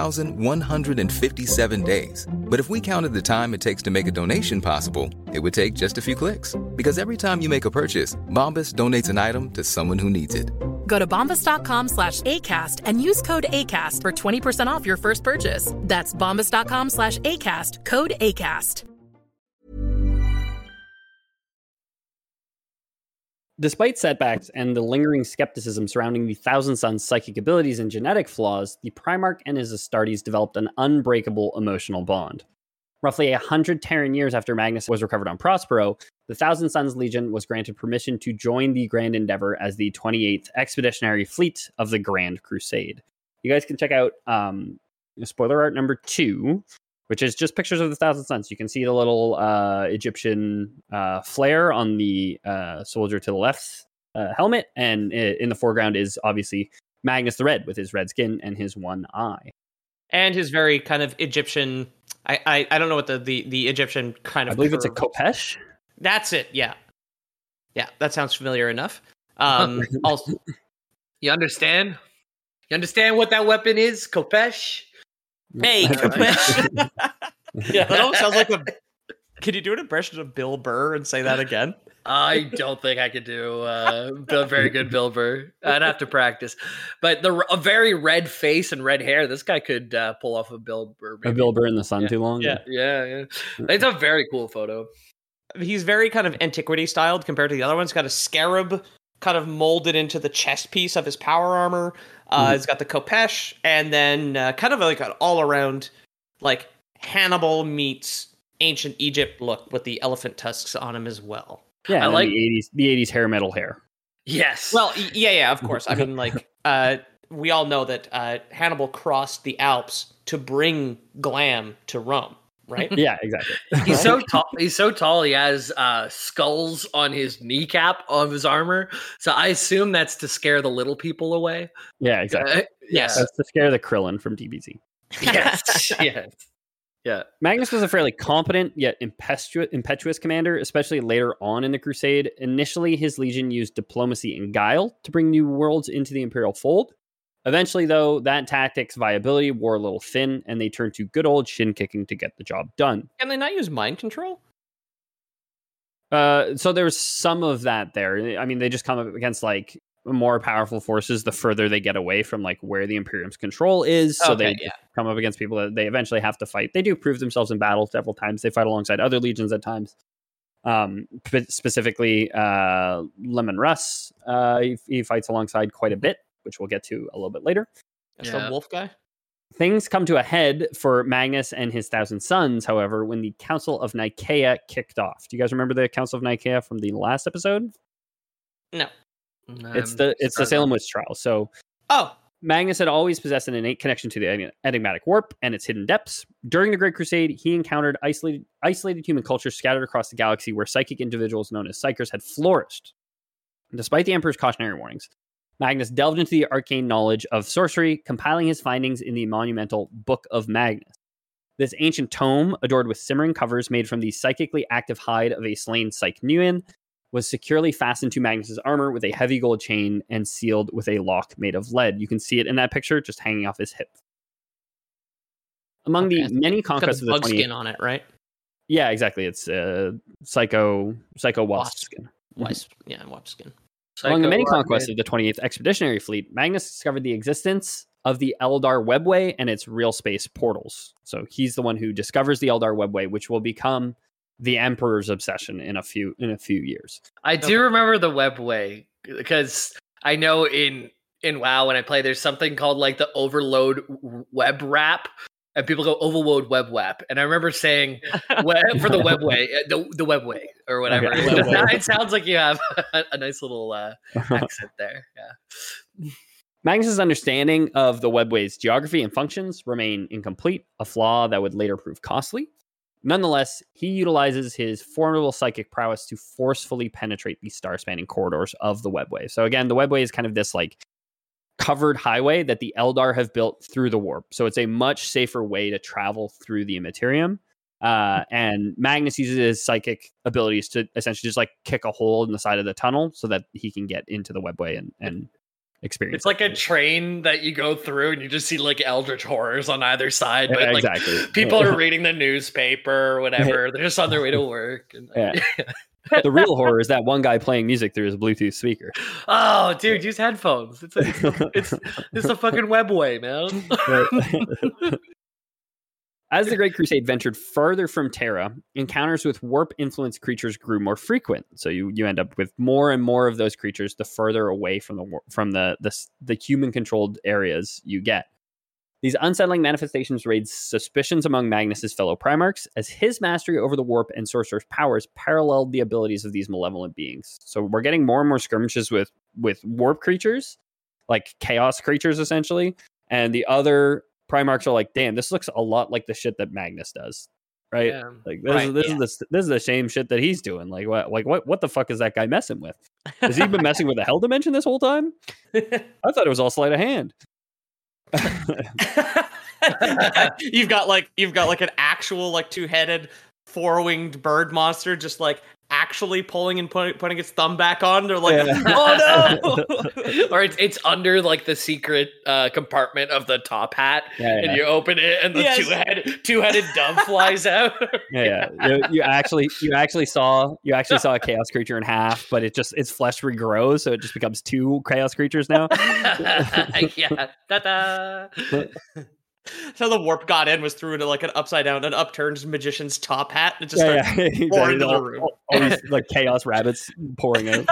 1,157 days. But if we counted the time it takes to make a donation possible, it would take just a few clicks. Because every time you make a purchase, Bombas donates an item to someone who needs it. Go to bombas.com/ACAST and use code ACAST for 20% off your first purchase. That's bombas.com/ACAST, code ACAST. Despite setbacks and the lingering skepticism surrounding the Thousand Sons' psychic abilities and genetic flaws, the Primarch and his Astartes developed an unbreakable emotional bond. Roughly 100 Terran years after Magnus was recovered on Prospero, the Thousand Sons Legion was granted permission to join the Grand Endeavor as the 28th Expeditionary Fleet of the Grand Crusade. You guys can check out spoiler art number 2, which is just pictures of the Thousand Sons. You can see the little Egyptian flare on the soldier to the left's helmet, and in the foreground is obviously Magnus the Red with his red skin and his one eye. And his very kind of Egyptian... I don't know what the Egyptian kind of... I believe it's a khopesh? That's it, yeah. Yeah, that sounds familiar enough. Also, you understand? You understand what that weapon is? Khopesh? Hey, khopesh. Yeah, that almost sounds like a... Can you do an impression of Bill Burr and say that again? I don't think I could do very good Bill Burr. I'd have to practice. But a very red face and red hair, this guy could pull off a Bill Burr. Maybe. A Bill Burr in the sun too long? Yeah. It's a very cool photo. He's very kind of antiquity styled compared to the other ones. Got a scarab kind of molded into the chest piece of his power armor. He's got the khopesh, and then kind of like an all-around like Hannibal meets ancient Egypt look with the elephant tusks on him as well. Yeah, I like the 80s hair metal hair. Yes. Well, yeah, of course. I mean, like, we all know that Hannibal crossed the Alps to bring glam to Rome, right? Yeah, exactly. He's so tall. He's so tall. He has skulls on his kneecap of his armor. So I assume that's to scare the little people away. Yeah, exactly. Yes, that's to scare the Krillin from DBZ. Yes. Yes. Yeah. Magnus was a fairly competent yet impetuous commander, especially later on in the Crusade. Initially, his legion used diplomacy and guile to bring new worlds into the Imperial fold. Eventually, though, that tactic's viability wore a little thin, and they turned to good old shin kicking to get the job done. Can they not use mind control? So there's some of that there. I mean, they just come up against like more powerful forces the further they get away from like where the Imperium's control is. So they come up against people that they eventually have to fight. They do prove themselves in battle several times. They fight alongside other legions at times. Specifically, Lemon Russ, he fights alongside quite a bit, which we'll get to a little bit later. That's the wolf guy. Things come to a head for Magnus and his Thousand Sons, however, when the Council of Nicaea kicked off. Do you guys remember the Council of Nicaea from the last episode? No. It's the Salem witch trial. So Magnus had always possessed an innate connection to the enigmatic warp and its hidden depths. During the Great Crusade, he encountered isolated human cultures scattered across the galaxy where psychic individuals known as psykers had flourished. Despite the Emperor's cautionary warnings, Magnus delved into the arcane knowledge of sorcery, compiling his findings in the monumental Book of Magnus. This ancient tome, adored with simmering covers made from the psychically active hide of a slain Psyche Nguyen, was securely fastened to Magnus's armor with a heavy gold chain and sealed with a lock made of lead. You can see it in that picture, just hanging off his hip. Among the many conquests of the 20th... skin on it, right? Yeah, exactly. It's psycho wasp skin. Wasp skin. Among the many conquests of the 20th Expeditionary Fleet, Magnus discovered the existence of the Eldar Webway and its real space portals. So he's the one who discovers the Eldar Webway, which will become the Emperor's obsession in a few years. I do remember the Webway because I know in WoW when I play, there's something called like the Overload Web Wrap, and people go Overload Web Wrap, and I remember saying for the Webway, the Webway or whatever. Okay. It sounds like you have a nice little accent there. Yeah. Magnus's understanding of the Webway's geography and functions remain incomplete, a flaw that would later prove costly. Nonetheless, he utilizes his formidable psychic prowess to forcefully penetrate the star-spanning corridors of the Webway. So again, the Webway is kind of this like covered highway that the Eldar have built through the warp. So it's a much safer way to travel through the Immaterium. And Magnus uses his psychic abilities to essentially just like kick a hole in the side of the tunnel so that he can get into the Webway and experience. It's like a train that you go through and you just see like eldritch horrors on either side. But like people are reading the newspaper or whatever. They're just on their way to work. And, the real horror is that one guy playing music through his Bluetooth speaker. Oh, dude, use headphones. It's a fucking Webway, man. As the Great Crusade ventured further from Terra, encounters with warp-influenced creatures grew more frequent. So you end up with more and more of those creatures the further away from the human-controlled areas you get. These unsettling manifestations raised suspicions among Magnus's fellow Primarchs, as his mastery over the warp and sorcerer's powers paralleled the abilities of these malevolent beings. So we're getting more and more skirmishes with warp creatures, like chaos creatures, essentially, and the other Primarchs are like, damn, this looks a lot like the shit that Magnus does, right? Yeah. Like this is the same shit that he's doing. Like what the fuck is that guy messing with? Has he been messing with the Hell Dimension this whole time? I thought it was all sleight of hand. You've got like an actual like two-headed four-winged bird monster just like actually pulling and putting its thumb back on. They're like, oh no. Or it's under like the secret compartment of the top hat, and you open it and the two-headed dove flies out. You actually saw a chaos creature in half, but its flesh regrows, so it just becomes two chaos creatures now. Yeah. Ta-da. So the warp got in, was through into like an upside down, an upturned magician's top hat, and it just started pouring into the room. All these like chaos rabbits pouring out.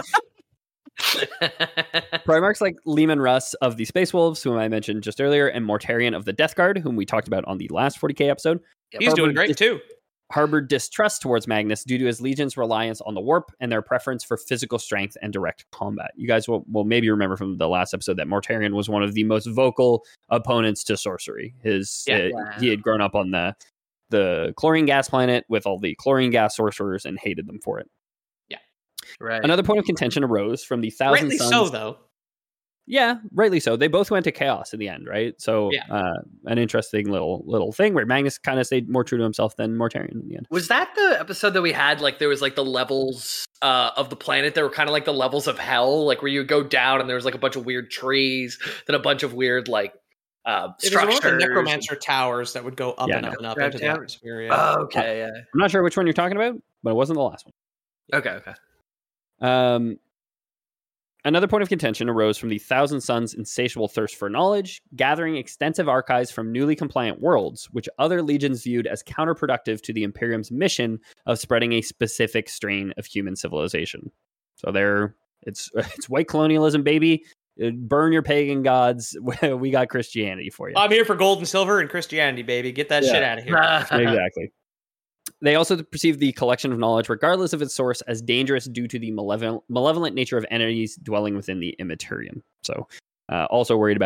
Primarchs like Leman Russ of the Space Wolves, whom I mentioned just earlier, and Mortarion of the Death Guard, whom we talked about on the last 40k episode. He's doing great too. Harbored distrust towards Magnus due to his legion's reliance on the warp and their preference for physical strength and direct combat. You guys will maybe remember from the last episode that Mortarion was one of the most vocal opponents to sorcery. He had grown up on the chlorine gas planet with all the chlorine gas sorcerers and hated them for it. Yeah, right. Another point of contention arose from the Thousand Sons. Rightly so, though. Yeah, rightly so. They both went to chaos in the end, right? So an interesting little thing where Magnus kind of stayed more true to himself than Mortarion in the end. Was that the episode that we had? Like there was like the levels of the planet that were kind of like the levels of hell, like where you would go down and there was like a bunch of weird trees, then a bunch of weird like structures. The necromancer towers that would go up and up and up into the atmosphere. Yeah. Oh, okay, yeah. I'm not sure which one you're talking about, but it wasn't the last one. Okay. Another point of contention arose from the Thousand Sons' insatiable thirst for knowledge, gathering extensive archives from newly compliant worlds, which other legions viewed as counterproductive to the Imperium's mission of spreading a specific strain of human civilization. So it's white colonialism, baby. Burn your pagan gods. We got Christianity for you. I'm here for gold and silver and Christianity, baby. Get that shit out of here. Exactly. They also perceived the collection of knowledge, regardless of its source, as dangerous due to the malevolent nature of entities dwelling within the Immaterium. So, also worried about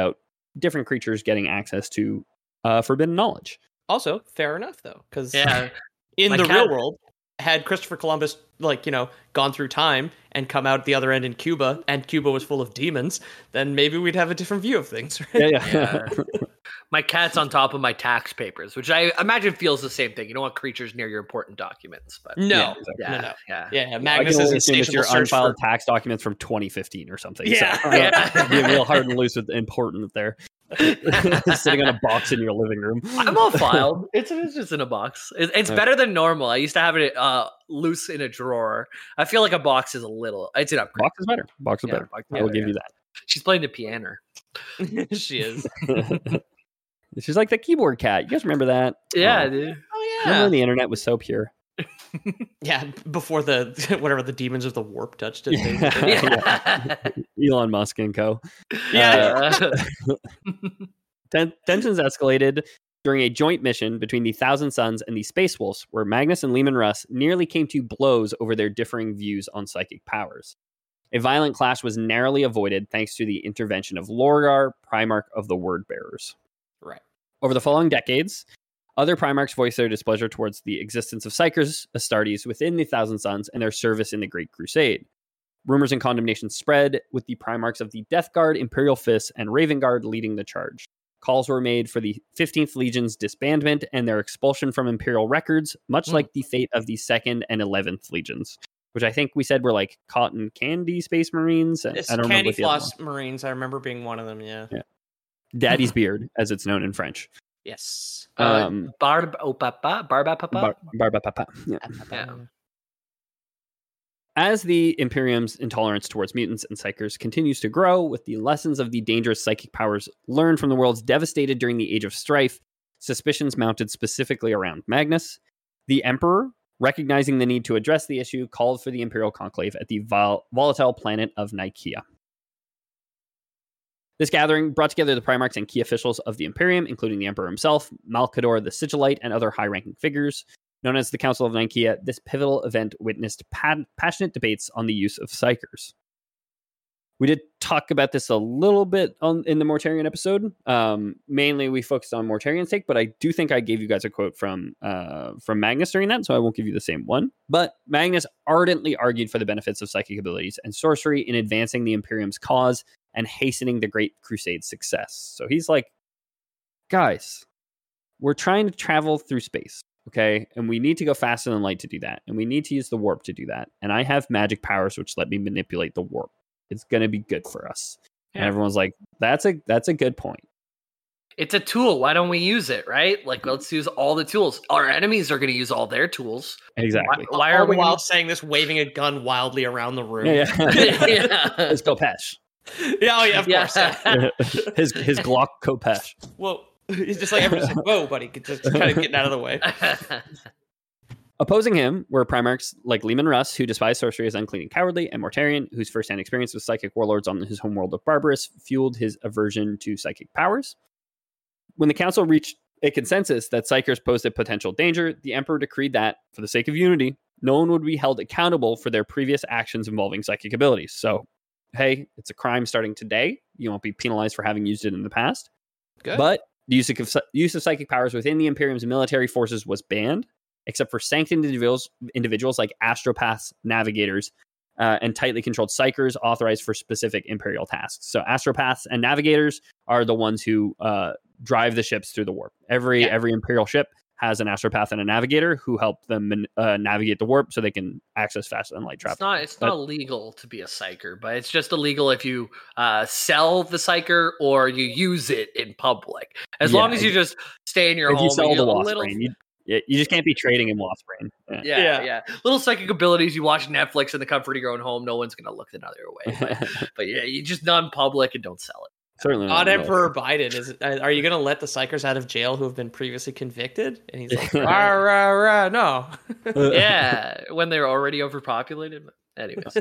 different creatures getting access to forbidden knowledge. Also, fair enough, though, because in the real world, had Christopher Columbus, gone through time and come out the other end in Cuba, and Cuba was full of demons, then maybe we'd have a different view of things, right? Yeah. My cat's on top of my tax papers, which I imagine feels the same thing. You don't want creatures near your important documents, but no. Magnus is it's your unfiled tax documents from 2015 or something. Yeah, so, be real hard and loose with important there. Sitting on a box in your living room. I'm all filed. It's just in a box. It's better than normal. I used to have it loose in a drawer. I feel like a box is it's an upgrade. Box is better. I will give you that. She's playing the piano. She is. She's like the keyboard cat. You guys remember that? Yeah, dude. Oh yeah. Remember when the internet was so pure? Yeah, before the demons of the warp touched it. Elon Musk and co. Yeah. Tensions escalated during a joint mission between the Thousand Suns and the Space Wolves, where Magnus and Leman Russ nearly came to blows over their differing views on psychic powers. A violent clash was narrowly avoided thanks to the intervention of Lorgar, Primarch of the Word Bearers. Right. Over the following decades, other Primarchs voiced their displeasure towards the existence of Psykers Astartes within the Thousand Suns and their service in the Great Crusade. Rumors and condemnation spread, with the Primarchs of the Death Guard, Imperial Fists, and Raven Guard leading the charge. Calls were made for the 15th Legion's disbandment and their expulsion from Imperial records, much like the fate of the 2nd and 11th Legions, which I think we said were like cotton candy Space Marines. It's I don't Candy remember Floss Marines. I remember being one of them, yeah. Daddy's Beard, as it's known in French. Yes. Barba Papa. Barba Papa. Yeah. As the Imperium's intolerance towards mutants and psychers continues to grow, with the lessons of the dangerous psychic powers learned from the worlds devastated during the Age of Strife, suspicions mounted specifically around Magnus. The Emperor, recognizing the need to address the issue, called for the Imperial Conclave at the volatile planet of Nicaea. This gathering brought together the Primarchs and key officials of the Imperium, including the Emperor himself, Malkador the Sigillite, and other high-ranking figures. Known as the Council of Nicaea, this pivotal event witnessed passionate debates on the use of psychers. We did talk about this a little bit in the Mortarion episode. Mainly, we focused on Mortarion's take, but I do think I gave you guys a quote from Magnus during that, so I won't give you the same one. But Magnus ardently argued for the benefits of psychic abilities and sorcery in advancing the Imperium's cause and hastening the Great Crusade's success. So he's like, guys, we're trying to travel through space. Okay, and we need to go faster than light to do that. And we need to use the warp to do that. And I have magic powers which let me manipulate the warp. It's going to be good for us. Yeah. And everyone's like, that's a good point. It's a tool. Why don't we use it, right? Like, let's use all the tools. Our enemies are going to use all their tools. Exactly. Why are we while saying this, waving a gun wildly around the room? Yeah. It's Kopesh. Yeah, of course. His Glock Kopesh. Whoa. He's just like, everyone's like, whoa, buddy, just kind of getting out of the way. Opposing him were Primarchs like Leman Russ, who despised sorcery as unclean and cowardly, and Mortarion, whose first-hand experience with psychic warlords on his homeworld of Barbarous fueled his aversion to psychic powers. When the council reached a consensus that psychers posed a potential danger, the Emperor decreed that, for the sake of unity, no one would be held accountable for their previous actions involving psychic abilities. So, hey, it's a crime starting today. You won't be penalized for having used it in the past. Good. But the use of psychic powers within the Imperium's military forces was banned, except for sanctioned individuals like astropaths, navigators, and tightly controlled psychers authorized for specific Imperial tasks. So astropaths and navigators are the ones who drive the ships through the warp. Every Imperial ship has an astropath and a navigator who help them navigate the warp so they can access faster than light travel. It's not illegal to be a psyker, but it's just illegal if you sell the psyker or you use it in public. As long as you just stay in your home. You sell the Wasp Brain. You just can't be trading in Wasp Brain. Yeah. Little psychic abilities. You watch Netflix in the comfort of your own home. No one's going to look another way. But yeah, you just non-public and don't sell it. Certainly not. Emperor Biden, are you going to let the psychers out of jail who have been previously convicted? And he's like, no. Yeah, when they're already overpopulated. Anyways.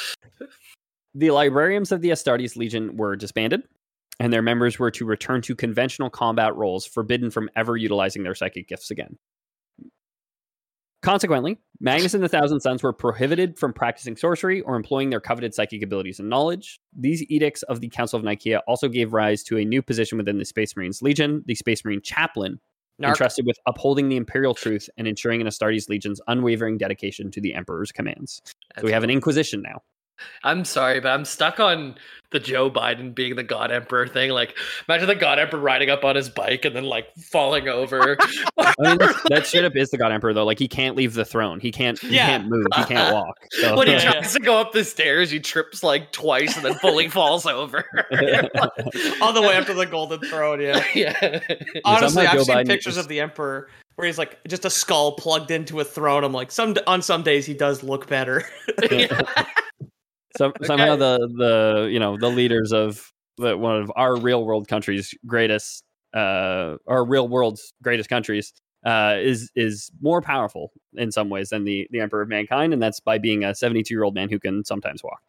The Librarians of the Astartes Legion were disbanded, and their members were to return to conventional combat roles, forbidden from ever utilizing their psychic gifts again. Consequently, Magnus and the Thousand Sons were prohibited from practicing sorcery or employing their coveted psychic abilities and knowledge. These edicts of the Council of Nicaea also gave rise to a new position within the Space Marines Legion, the Space Marine Chaplain, entrusted with upholding the imperial truth and ensuring an Astartes Legion's unwavering dedication to the Emperor's commands. So we have an Inquisition now. I'm sorry, but I'm stuck on the Joe Biden being the God Emperor thing. Like, imagine the God Emperor riding up on his bike and then like falling over. I mean, that straight up is the God Emperor though. Like, he can't leave the throne. He can't move. He can't walk. So. When he tries to go up the stairs, he trips like twice and then fully falls over. All the way up to the Golden Throne. Yeah. Honestly, I've seen pictures of the Emperor where he's like just a skull plugged into a throne. I'm like, on some days he does look better. Somehow the leaders of one of our real world's greatest countries is more powerful in some ways than the Emperor of Mankind, and that's by being a 72-year-old man who can sometimes walk.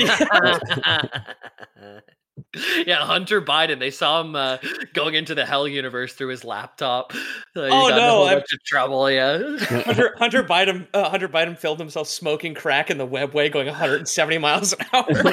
Yeah, Hunter Biden. They saw him going into the Hell universe through his laptop. Bunch of trouble. Yeah, Hunter Biden filmed himself smoking crack in the webway, going 170 miles an hour.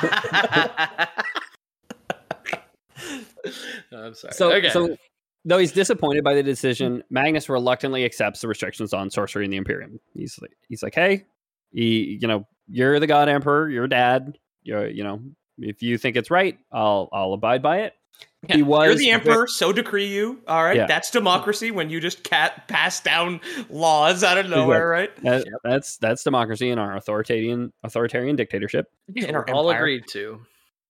I'm sorry. So, though he's disappointed by the decision, Magnus reluctantly accepts the restrictions on sorcery in the Imperium. He's like, hey, you're the God Emperor, you're dad. If you think it's right, I'll abide by it. Yeah, you're the Emperor, so decree you. All right, that's democracy when you just pass down laws out of nowhere, right? That's democracy in our authoritarian dictatorship. And we're all agreed to.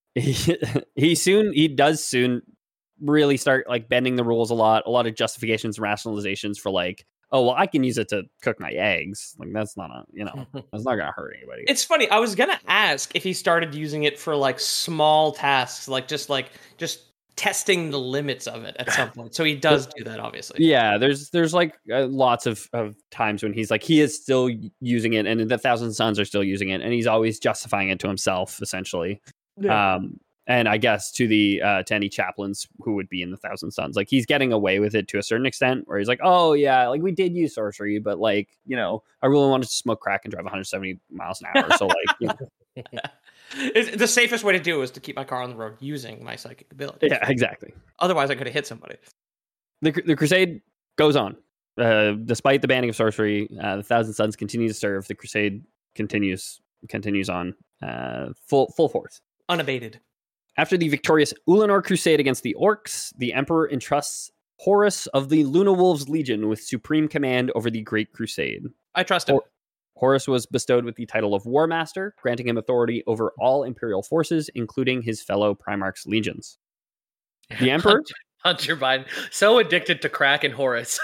He does soon really start like bending the rules a lot of justifications, rationalizations for like, oh, well, I can use it to cook my eggs. Like, that's not that's not gonna hurt anybody. It's funny. I was gonna ask if he started using it for like small tasks, like just testing the limits of it at some point. So he does do that, obviously. Yeah, there's like lots of times when he's like, he is still using it, and the Thousand Sons are still using it, and he's always justifying it to himself, essentially. Yeah. And I guess to any chaplains who would be in the Thousand Sons, like he's getting away with it to a certain extent, where he's like, oh yeah, like we did use sorcery, but like, I really wanted to smoke crack and drive 170 miles an hour. So like, the safest way to do it was to keep my car on the road using my psychic ability. Yeah, exactly. Otherwise I could have hit somebody. The crusade goes on. Despite the banning of sorcery, the Thousand Sons continue to serve. The crusade continues on full force. Unabated. After the victorious Ulanor crusade against the Orcs, the Emperor entrusts Horus of the Luna Wolves Legion with supreme command over the Great Crusade. I trust him. Horus was bestowed with the title of War Master, granting him authority over all Imperial forces, including his fellow Primarch's legions. The Emperor... Hunter Biden, so addicted to crack and Horus.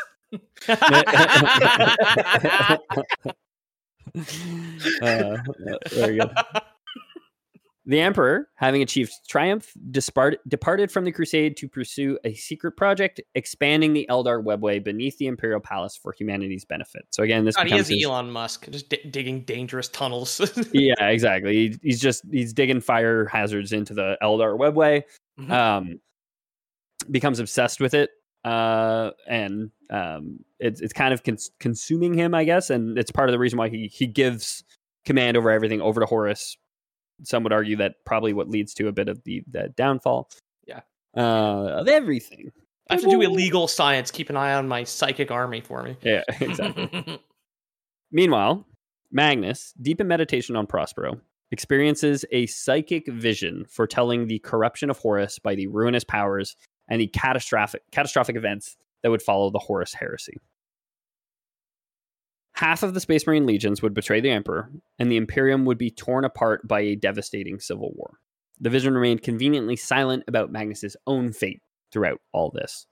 Very good. The Emperor, having achieved triumph, departed from the crusade to pursue a secret project, expanding the Eldar webway beneath the Imperial Palace for humanity's benefit. So again, he is Elon Musk, just digging dangerous tunnels. Yeah, exactly. He's digging fire hazards into the Eldar webway. Mm-hmm. Becomes obsessed with it, and it's kind of consuming him, I guess, and it's part of the reason why he gives command over everything over to Horus. Some would argue that probably what leads to a bit of the downfall. Yeah. Of everything. I have to do illegal science. Keep an eye on my psychic army for me. Yeah, exactly. Meanwhile, Magnus, deep in meditation on Prospero, experiences a psychic vision foretelling the corruption of Horus by the ruinous powers and the catastrophic events that would follow the Horus heresy. Half of the Space Marine legions would betray the Emperor, and the Imperium would be torn apart by a devastating civil war. The vision remained conveniently silent about Magnus's own fate throughout all this.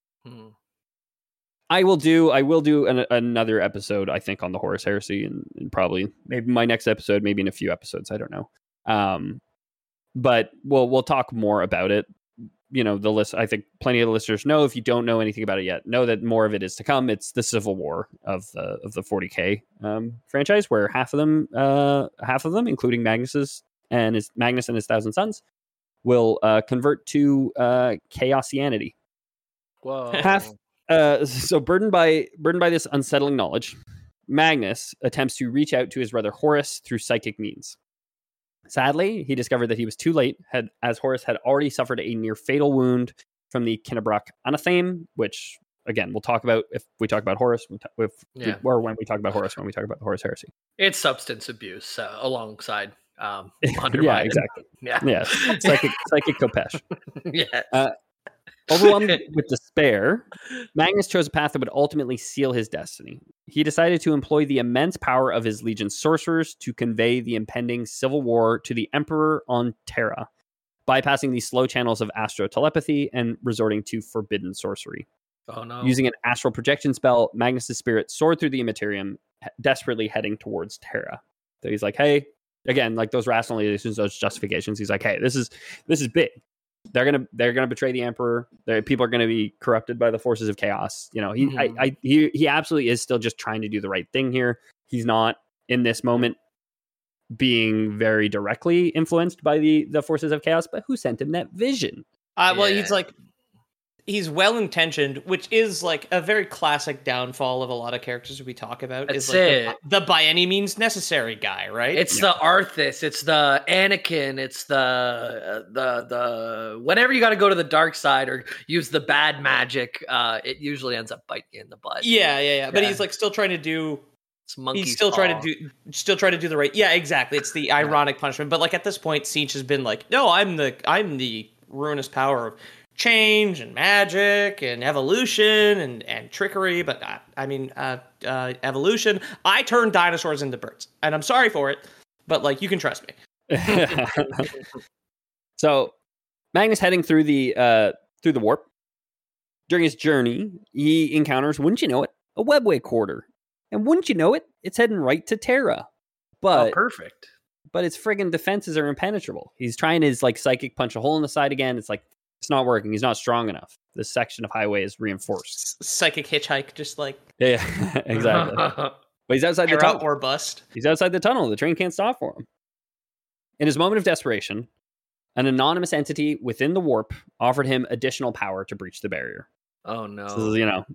I will do another episode, I think, on the Horus heresy, and probably maybe my next episode, maybe in a few episodes, I don't know. But we'll talk more about it. The list, I think plenty of the listeners know. If you don't know anything about it yet, know that more of it is to come. It's the Civil War of the 40K franchise, where half of them, including Magnus and his Thousand Sons, will convert to Chaosianity. Whoa! So burdened by this unsettling knowledge, Magnus attempts to reach out to his brother Horus through psychic means. Sadly, he discovered that he was too late, as Horus had already suffered a near fatal wound from the Kinnebroch anatheme, which, again, we'll talk about if we talk about Horus, or when we talk about Horus, when we talk about the Horus heresy. It's substance abuse alongside. Yeah, exactly. Yeah. Psychic Kopesh. Yeah. Overwhelmed with despair, Magnus chose a path that would ultimately seal his destiny. He decided to employ the immense power of his Legion sorcerers to convey the impending civil war to the Emperor on Terra, bypassing the slow channels of astro telepathy and resorting to forbidden sorcery. Oh no! Using an astral projection spell, Magnus' spirit soared through the Immaterium, desperately heading towards Terra. So he's like, "Hey." Again, like those rationalizations, those justifications. He's like, "Hey, this is big. They're gonna betray the Emperor. People are gonna be corrupted by the forces of chaos." You know, he absolutely is still just trying to do the right thing here. He's not in this moment being very directly influenced by the forces of chaos. But who sent him that vision? Well, he's well-intentioned, which is like a very classic downfall of a lot of characters we talk about. That's is like the by any means necessary guy, right? It's the Arthas, it's the Anakin, it's the whenever you got to go to the dark side or use the bad magic, it usually ends up biting you in the butt. Yeah. But he's like still trying to do. He's still trying to do the right. Yeah, exactly. It's the ironic punishment. But like at this point, Tzeentch has been like, no, I'm the ruinous power of change and magic and evolution and trickery, but evolution. I turn dinosaurs into birds, and I'm sorry for it, but like you can trust me. So Magnus heading through the warp. During his journey, he encounters, wouldn't you know it, a webway quarter, and wouldn't you know it, it's heading right to Terra. But perfect. But its friggin' defenses are impenetrable. He's trying his like psychic punch a hole in the side again. It's like, it's not working. He's not strong enough. This section of highway is reinforced. Psychic hitchhike, just like... Yeah, exactly. But he's outside the tunnel. Or bust. He's outside the tunnel. The train can't stop for him. In his moment of desperation, an anonymous entity within the warp offered him additional power to breach the barrier. Oh no! So,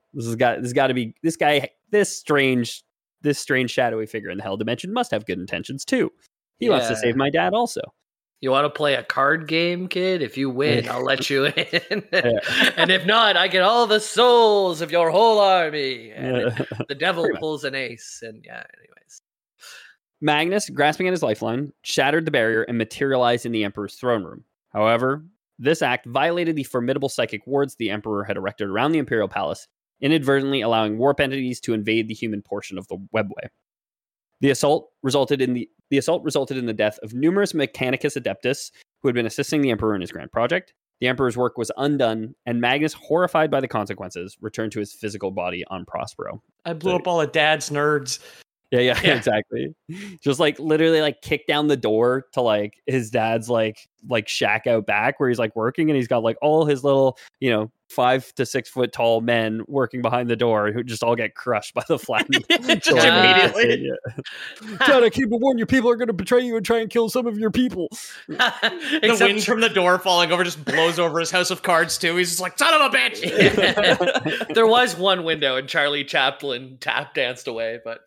this strange shadowy figure in the Hell Dimension must have good intentions too. He wants to save my dad also. You want to play a card game, kid? If you win, I'll let you in. And if not, I get all the souls of your whole army. And the devil pulls an ace. And anyways. Magnus, grasping at his lifeline, shattered the barrier and materialized in the Emperor's throne room. However, this act violated the formidable psychic wards the Emperor had erected around the Imperial Palace, inadvertently allowing warp entities to invade the human portion of the webway. The assault resulted in the death of numerous Mechanicus Adeptus who had been assisting the Emperor in his grand project. The Emperor's work was undone, and Magnus, horrified by the consequences, returned to his physical body on Prospero. I blew up all of Dad's nerds. Yeah, exactly. Just like literally like kick down the door to like his dad's like shack out back where he's like working, and he's got like all his little 5 to 6 foot tall men working behind the door who just all get crushed by the flattened door immediately. Dad, I keep warning you, people are going to betray you and try and kill some of your people. The wind from the door falling over just blows over his house of cards too. He's just like, son of a bitch. There was one window and Charlie Chaplin tap danced away, but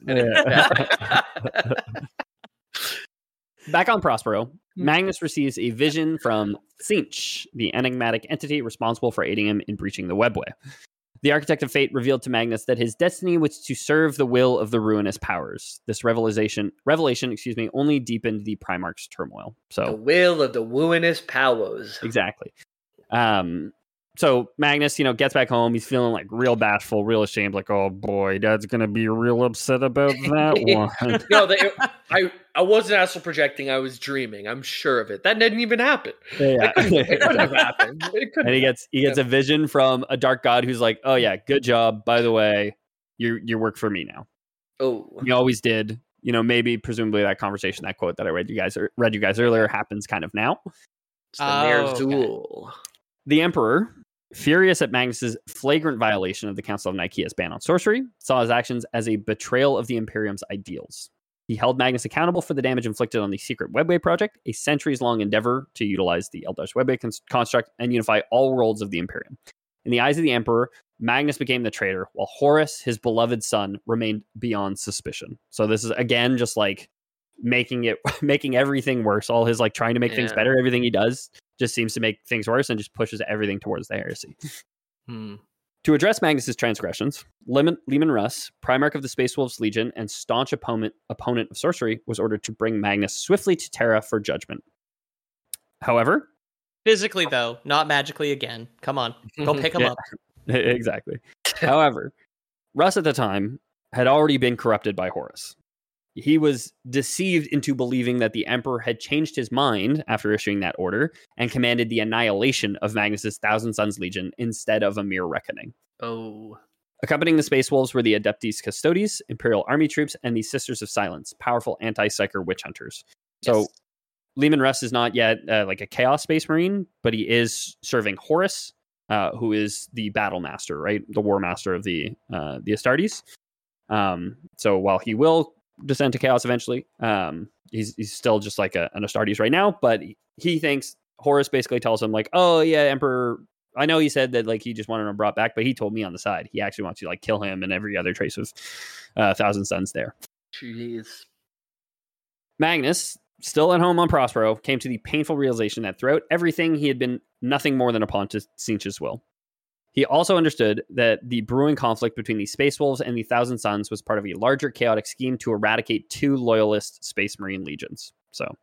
back on Prospero, Magnus receives a vision from Tzeentch, the enigmatic entity responsible for aiding him in breaching the webway. The Architect of Fate revealed to Magnus that his destiny was to serve the will of the ruinous powers. This revelation, only deepened the Primarch's turmoil. So the will of the ruinous powers. Exactly. So Magnus, gets back home. He's feeling like real bashful, real ashamed. Like, oh boy, Dad's gonna be real upset about that one. No, I wasn't astral projecting. I was dreaming. I'm sure of it. That didn't even happen. Yeah. It couldn't have happened. And he gets a vision from a dark god who's like, oh yeah, good job. By the way, you work for me now. Oh, you always did. Maybe presumably that conversation, that quote that I read you guys earlier happens kind of now. It's the Mayor's duel. The Emperor, furious at Magnus's flagrant violation of the Council of Nicaea's ban on sorcery, saw his actions as a betrayal of the Imperium's ideals. He held Magnus accountable for the damage inflicted on the secret Webway project, a centuries-long endeavor to utilize the Eldar's Webway construct and unify all worlds of the Imperium. In the eyes of the Emperor, Magnus became the traitor, while Horus, his beloved son, remained beyond suspicion. So this is, again, just like making everything worse. All his like trying to make things better, everything he does just seems to make things worse and just pushes everything towards the heresy. To address Magnus's transgressions, Leman Russ, Primarch of the Space Wolves Legion and staunch opponent of sorcery, was ordered to bring Magnus swiftly to Terra for judgment. However, physically though, not magically again. Come on, go pick him up. Exactly. However, Russ at the time had already been corrupted by Horus. He was deceived into believing that the Emperor had changed his mind after issuing that order and commanded the annihilation of Magnus's Thousand Sons Legion instead of a mere reckoning. Oh. Accompanying the Space Wolves were the Adeptus Custodes, Imperial Army troops, and the Sisters of Silence, powerful anti-Psyker witch hunters. So Leman Russ is not yet like a Chaos Space Marine, but he is serving Horus, who is the battle master, right? The war master of the Astartes. So while he will descend to Chaos eventually, he's still just like an Astartes right now, but he thinks Horus basically tells him like, oh yeah, Emperor, I know he said that like he just wanted him brought back, but he told me on the side he actually wants you to like kill him and every other trace of Thousand Sons there. Jeez. Magnus, still at home on Prospero, came to the painful realization that throughout everything he had been nothing more than a pawn to Tzeentch's will. He also understood that the brewing conflict between the Space Wolves and the Thousand Sons was part of a larger chaotic scheme to eradicate two loyalist Space Marine legions. So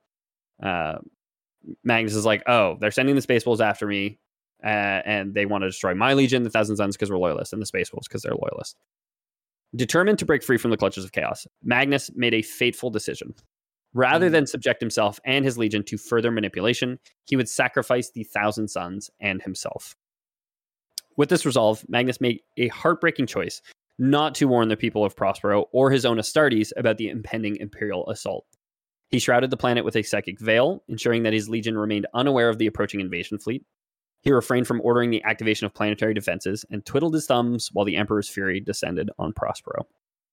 Magnus is like, oh, they're sending the Space Wolves after me, and they want to destroy my legion, the Thousand Sons, because we're loyalists, and the Space Wolves because they're loyalists. Determined to break free from the clutches of chaos, Magnus made a fateful decision. Rather than subject himself and his legion to further manipulation, he would sacrifice the Thousand Sons and himself. With this resolve, Magnus made a heartbreaking choice not to warn the people of Prospero or his own Astartes about the impending Imperial assault. He shrouded the planet with a psychic veil, ensuring that his legion remained unaware of the approaching invasion fleet. He refrained from ordering the activation of planetary defenses and twiddled his thumbs while the Emperor's fury descended on Prospero.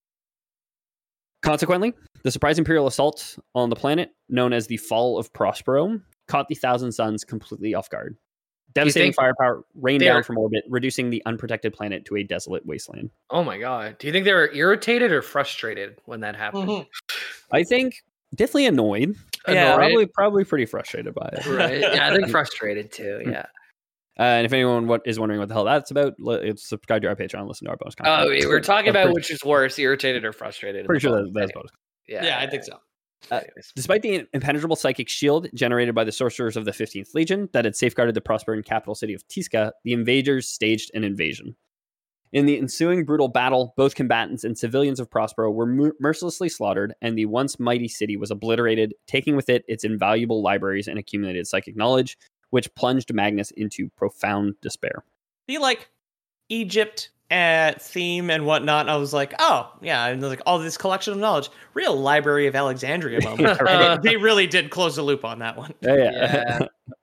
Consequently, the surprise Imperial assault on the planet, known as the Fall of Prospero, caught the Thousand Sons completely off guard. Devastating firepower rained down from orbit, reducing the unprotected planet to a desolate wasteland. Oh my god. Do you think they were irritated or frustrated when that happened? Mm-hmm. I think definitely annoyed. Yeah, probably pretty frustrated by it. Right. Yeah, I think frustrated too. Yeah. And if anyone is wondering what the hell that's about, subscribe to our Patreon and listen to our bonus content. Oh, we're talking about which is worse, irritated or frustrated. Pretty sure that's bonus. Yeah, I think so. Despite the impenetrable psychic shield generated by the sorcerers of the 15th Legion that had safeguarded the Prosperan capital city of Tisca, the invaders staged an invasion. In the ensuing brutal battle, both combatants and civilians of Prospero were mercilessly slaughtered, and the once mighty city was obliterated, taking with it its invaluable libraries and accumulated psychic knowledge, which plunged Magnus into profound despair. The Egypt theme and whatnot, I was like, oh yeah, and like all this collection of knowledge, real Library of Alexandria moment. They really did close the loop on that one. Yeah.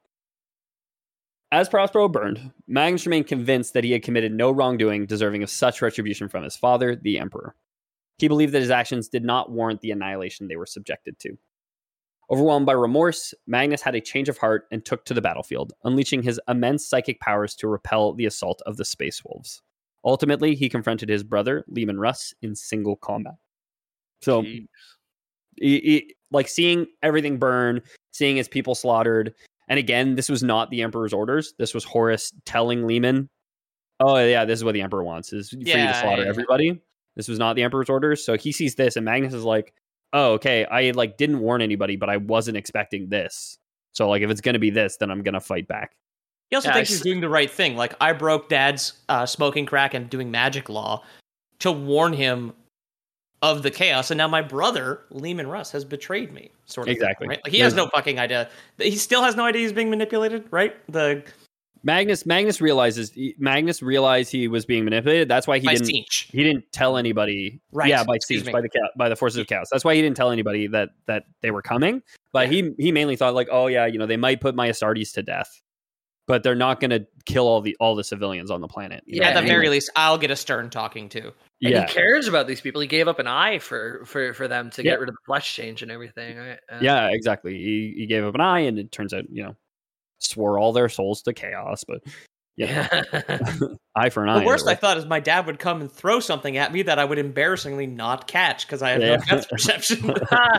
As Prospero burned, Magnus remained convinced that he had committed no wrongdoing deserving of such retribution from his father, the Emperor. He believed that his actions did not warrant the annihilation they were subjected to. Overwhelmed by remorse, Magnus had a change of heart and took to the battlefield, unleashing his immense psychic powers to repel the assault of the Space Wolves. Ultimately, he confronted his brother, Leman Russ, in single combat. So, he, like seeing everything burn, seeing his people slaughtered, and again, this was not the Emperor's orders. This was Horus telling Leman, oh yeah, this is what the Emperor wants, is for you to slaughter everybody. This was not the Emperor's orders. So he sees this, and Magnus is like, oh, okay, I didn't warn anybody, but I wasn't expecting this. So if it's going to be this, then I'm going to fight back. He also thinks he's doing the right thing. I broke Dad's smoking crack and doing magic law to warn him of the chaos, and now my brother, Leman Russ, has betrayed me. Sort of. Exactly. Right? He has no fucking idea. He still has no idea he's being manipulated, right? Magnus realized he was being manipulated. That's why he didn't tell anybody. Right. Yeah, by Tzeentch, by the forces of chaos. That's why he didn't tell anybody that they were coming. But he mainly thought oh yeah, they might put my Astartes to death, but they're not going to kill all the civilians on the planet. At the very least, I'll get a stern talking to. And he cares about these people. He gave up an eye for them to get rid of the flesh change and everything. Right? Yeah, exactly. He gave up an eye, and it turns out swore all their souls to chaos. But Yeah. Eye for an eye. The worst I thought is my dad would come and throw something at me that I would embarrassingly not catch because I have no depth perception.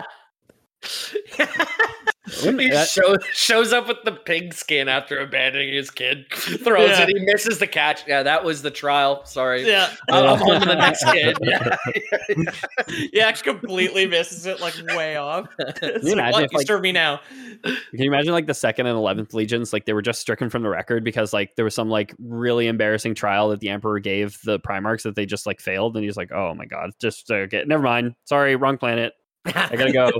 He shows up with the pig skin after abandoning his kid, throws it, he misses the catch. Yeah, that was the trial. Sorry. Yeah. I'm on to the next kid. Yeah, completely misses it, like way off. It's you like, you stir me now. Can you imagine like the 2nd and 11th legions, like they were just stricken from the record because like there was some like really embarrassing trial that the emperor gave the Primarchs that they just like failed, and he's like, oh my god, just okay, never mind, sorry, wrong planet, I gotta go.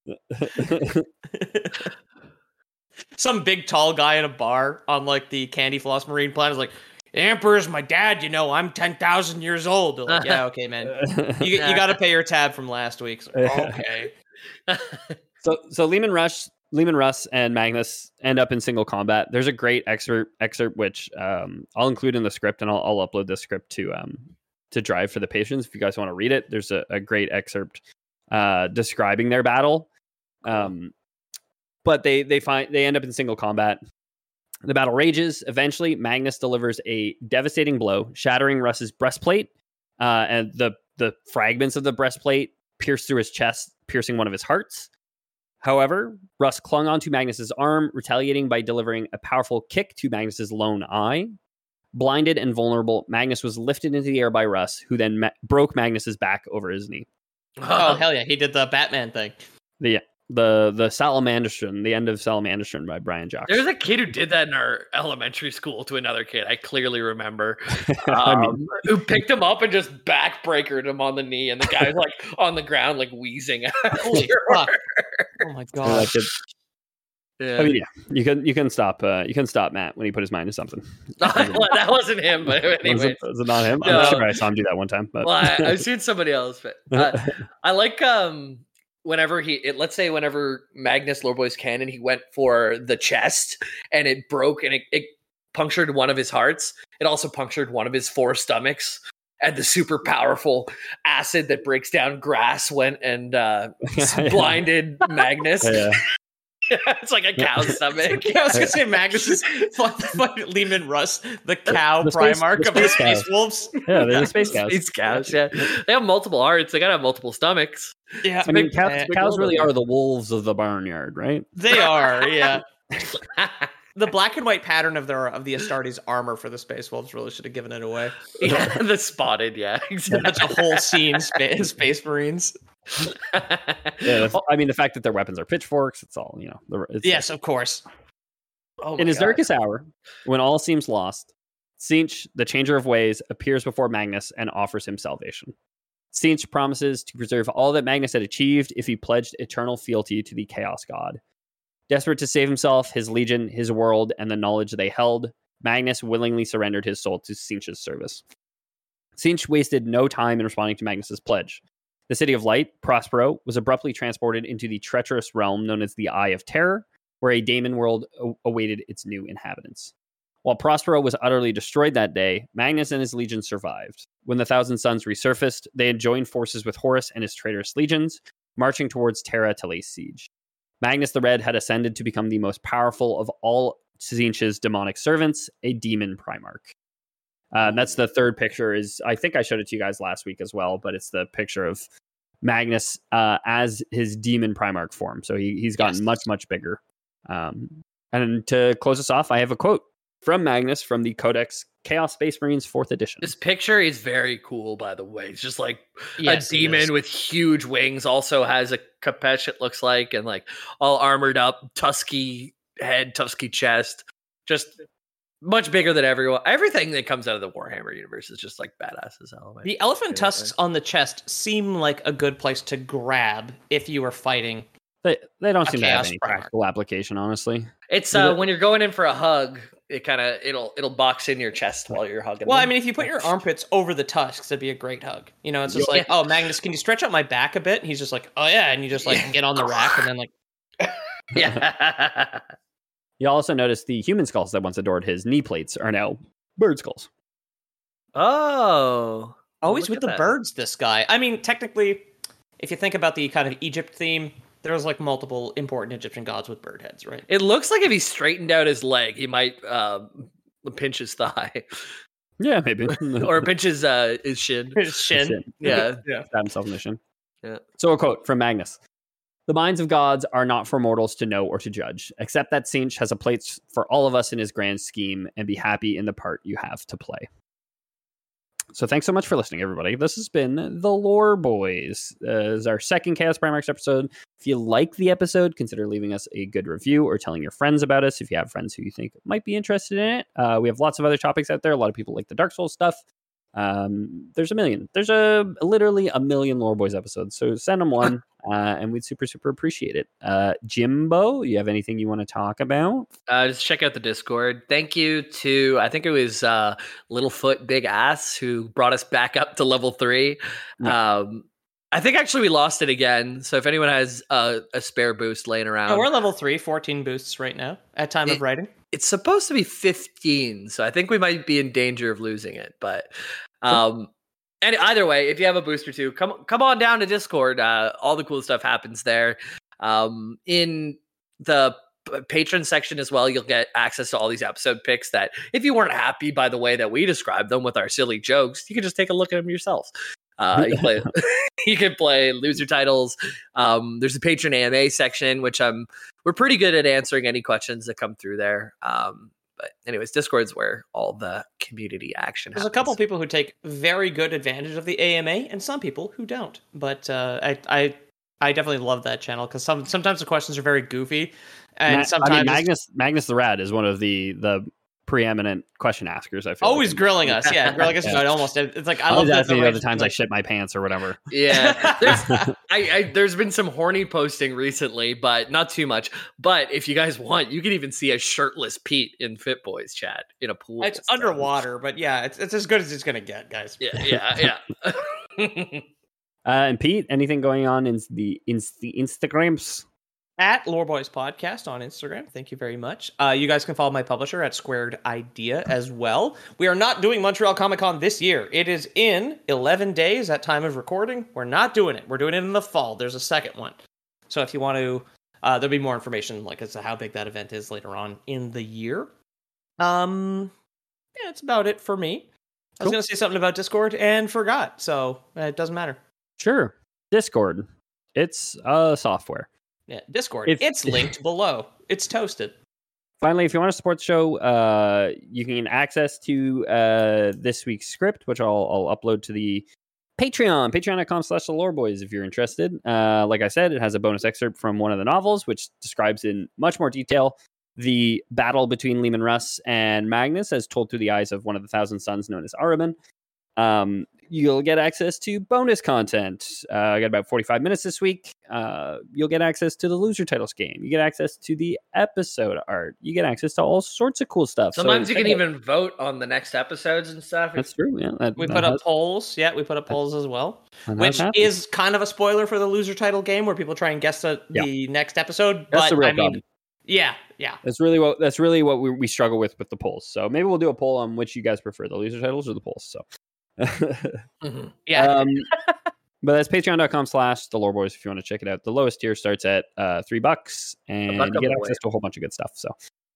Some big tall guy in a bar on like the Candy Floss Marine planet is like, the Emperor's my dad, I'm 10,000 years old. They're like, yeah, okay, man, you got to pay your tab from last week. So, okay. So Leman Russ and Magnus end up in single combat. There's a great excerpt which I'll include in the script, and I'll upload the script to Drive for the Patience if you guys want to read it. There's a great excerpt describing their battle. But they end up in single combat. The battle rages. Eventually, Magnus delivers a devastating blow, shattering Russ's breastplate, and the fragments of the breastplate pierce through his chest, piercing one of his hearts. However, Russ clung onto Magnus's arm, retaliating by delivering a powerful kick to Magnus's lone eye. Blinded and vulnerable, Magnus was lifted into the air by Russ, who then broke Magnus's back over his knee. Oh, hell yeah. He did the Batman thing. The Salamanderstron, the end of Salamanderstron by Brian Jacques. There's a kid who did that in our elementary school to another kid. I clearly remember who picked him up and just backbreakered him on the knee, and the guy's like on the ground, like wheezing. Holy fuck! Oh my god! Yeah. I mean, yeah, you can stop Matt when he put his mind to something. Well, that wasn't him, but anyway, was it not him? No. I'm sure I saw him do that one time. But I've seen somebody else. But I like whenever whenever Magnus Lordboy's Cannon, he went for the chest and it broke and it punctured one of his hearts. It also punctured one of his 4 stomachs. And the super powerful acid that breaks down grass went and blinded Magnus. Yeah. It's like a cow's stomach. I was gonna say Magnus is like Leman Russ, the cow Primarch of the Space Wolves. Yeah, they're the space cows. Space cows, yeah. They have multiple hearts. They gotta have multiple stomachs. Yeah, I mean, cows really are the wolves of the barnyard, right? They are, yeah. The black and white pattern of the Astartes armor for the Space Wolves really should have given it away. Yeah, the spotted, yeah, exactly. That's a whole scene, Space Marines. Yeah, I mean, the fact that their weapons are pitchforks, it's all, yes, of course. In his darkest hour, when all seems lost, Tzeentch, the Changer of Ways, appears before Magnus and offers him salvation. Tzeentch promises to preserve all that Magnus had achieved if he pledged eternal fealty to the Chaos God. Desperate to save himself, his legion, his world, and the knowledge they held, Magnus willingly surrendered his soul to Tzeentch's service. Tzeentch wasted no time in responding to Magnus's pledge. The City of Light, Prospero, was abruptly transported into the treacherous realm known as the Eye of Terror, where a daemon world awaited its new inhabitants. While Prospero was utterly destroyed that day, Magnus and his legion survived. When the Thousand Suns resurfaced, they had joined forces with Horus and his traitorous legions, marching towards Terra to lay siege. Magnus the Red had ascended to become the most powerful of all Tzeentch's demonic servants, a demon Primarch. That's the third picture. I think I showed it to you guys last week as well, but it's the picture of Magnus as his demon Primarch form. So he's gotten much, much bigger. And to close us off, I have a quote from Magnus from the Codex Chaos Space Marines 4th edition. This picture is very cool, by the way. It's just like a demon with huge wings, also has a capeche, it looks like, and like all armored up, tusky head, tusky chest. Just much bigger than everyone. Everything that comes out of the Warhammer universe is just like badass as hell. The elephant tusks on the chest seem like a good place to grab if you are fighting. They don't seem to have any practical application, honestly. It's when you're going in for a hug, it kind of it'll box in your chest while you're hugging. Well, I mean, if you put your armpits over the tusks, it'd be a great hug. It's just like, oh, Magnus, can you stretch out my back a bit? And he's just like, oh yeah, and you just like get on the rack and then like, yeah. You also notice the human skulls that once adored his knee plates are now bird skulls. Oh, always with the birds. This guy. I mean, technically, if you think about the kind of Egypt theme, there's like multiple important Egyptian gods with bird heads, right? It looks like if he straightened out his leg, he might Pinch's thigh. Yeah, maybe. Or Pinch's his shin. His shin. Yeah. Yeah. Stab himself in the shin. Yeah. So a quote from Magnus. The minds of gods are not for mortals to know or to judge, except that Tzeentch has a place for all of us in his grand scheme, and be happy in the part you have to play. So thanks so much for listening, everybody. This has been The Lore Boys. This is our second Chaos Primarchs episode. If you like the episode, consider leaving us a good review or telling your friends about us if you have friends who you think might be interested in it. We have lots of other topics out there. A lot of people like the Dark Souls stuff. There's a million. There's literally a million Lore Boys episodes. So send them one, and we'd super, super appreciate it. Jimbo, you have anything you want to talk about? Just check out the Discord. Thank you to, I think it was Littlefoot Big Ass who brought us back up to level 3. Yeah. I think actually we lost it again. So if anyone has a spare boost laying around. No, we're level 3, 14 boosts right now at time of writing. It's supposed to be 15, so I think we might be in danger of losing it. But and either way, if you have a boost or two, come on down to Discord. All the cool stuff happens there. In the patron section as well, you'll get access to all these episode picks that if you weren't happy by the way that we described them with our silly jokes, you can just take a look at them yourself. You can play loser titles. There's a patron AMA section, which we're pretty good at answering any questions that come through there. But anyways, Discord's where all the community action happens. There's a couple people who take very good advantage of the AMA, and some people who don't. But I definitely love that channel because sometimes the questions are very goofy, and sometimes Magnus the Rad is one of the preeminent question askers. I feel always grilling us. Yeah, grilling us about almost. It's like I love the times I shit my pants or whatever. Yeah, there's been some horny posting recently, but not too much. But if you guys want, you can even see a shirtless Pete in Fit Boys chat in a pool. It's underwater, but yeah, it's as good as it's gonna get, guys. Yeah. And Pete, anything going on in the Instagrams? At Lore Boys Podcast on Instagram. Thank you very much. You guys can follow my publisher at Squared Idea as well. We are not doing Montreal Comic Con this year. It is in 11 days at time of recording. We're not doing it. We're doing it in the fall. There's a second one. So if you want to, there'll be more information as to how big that event is later on in the year. Yeah, that's about it for me. I was going to say something about Discord and forgot. So it doesn't matter. Sure. Discord. It's software. Yeah, Discord. It's linked below. It's toasted. Finally, if you want to support the show, you can get access to this week's script, which I'll upload to the Patreon, patreon.com/theloreboys if you're interested. Like I said, it has a bonus excerpt from one of the novels, which describes in much more detail the battle between Leman Russ and Magnus as told through the eyes of one of the Thousand Sons known as Ahriman. You'll get access to bonus content. I got about 45 minutes this week. You'll get access to the loser titles game. You get access to the episode art. You get access to all sorts of cool stuff. Sometimes you can even vote on the next episodes and stuff. That's true. Yeah, we put up polls. Yeah, we put up polls as well, which is kind of a spoiler for the loser title game where people try and guess the next episode. That's the real problem. problem. Yeah. That's really what we struggle with the polls. So maybe we'll do a poll on which you guys prefer, the loser titles or the polls. So. Yeah. But that's patreon.com/theloreboys if you want to check it out. The lowest tier starts at $3 and you get access to a whole bunch of good stuff. So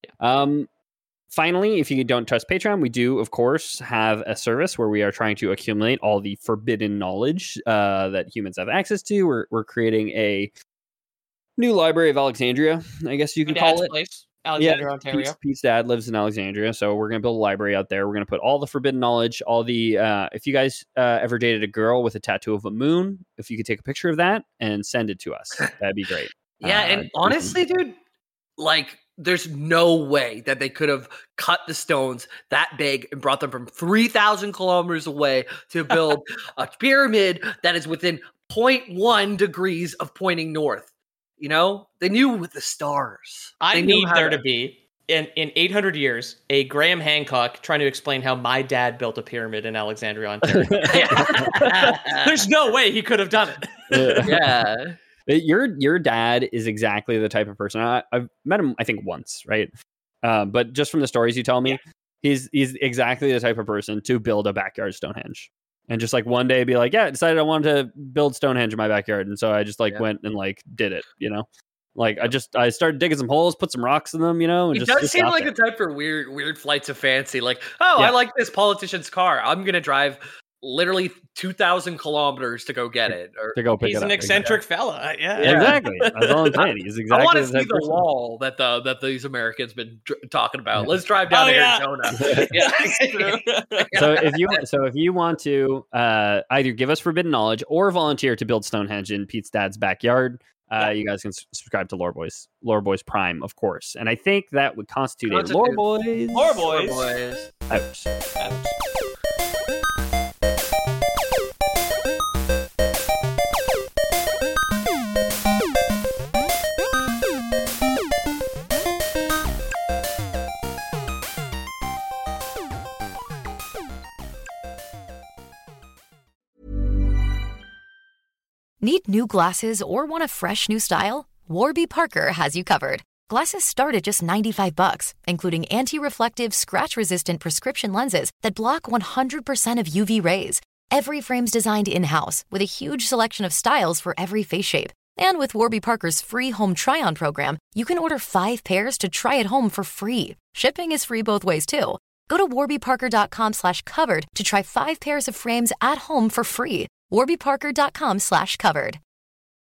finally, if you don't trust Patreon, we do of course have a service where we are trying to accumulate all the forbidden knowledge that humans have access to. We're creating a new Library of Alexandria, I guess you could call it. Place. Alexandria, Ontario. Pete's dad lives in Alexandria, so we're going to build a library out there. We're going to put all the forbidden knowledge, all the... if you guys ever dated a girl with a tattoo of a moon, if you could take a picture of that and send it to us, that'd be great. Yeah, and honestly, dude, there's no way that they could have cut the stones that big and brought them from 3,000 kilometers away to build a pyramid that is within 0.1 degrees of pointing north. You know, they knew with the stars. I need there to be, in 800 years, a Graham Hancock trying to explain how my dad built a pyramid in Alexandria, Ontario. There's no way he could have done it. Yeah. Your dad is exactly the type of person. I've met him, I think, once, right? But just from the stories you tell me, he's exactly the type of person to build a backyard Stonehenge. And just one day be like, yeah, I decided I wanted to build Stonehenge in my backyard. And so I just went and did it, you know? Like I started digging some holes, put some rocks in them, and it does seem like the type for weird flights of fancy. Like, I like this politician's car. I'm gonna drive literally 2,000 kilometers to go get it. Or to go pick it up. He's an eccentric fella. Yeah, exactly. That's all I'm saying. He's exactly. I want to see the wall that these Americans been talking about. Let's drive down to Arizona. So if you want to either give us forbidden knowledge or volunteer to build Stonehenge in Pete's dad's backyard, you guys can subscribe to Lore Boys Prime, of course. And I think that would constitute a Lore Boys. Ouch. Need new glasses or want a fresh new style? Warby Parker has you covered. Glasses start at just $95, including anti-reflective, scratch-resistant prescription lenses that block 100% of UV rays. Every frame's designed in-house with a huge selection of styles for every face shape. And with Warby Parker's free home try-on program, you can order 5 pairs to try at home for free. Shipping is free both ways, too. Go to warbyparker.com/covered to try 5 pairs of frames at home for free. warbyparker.com/covered.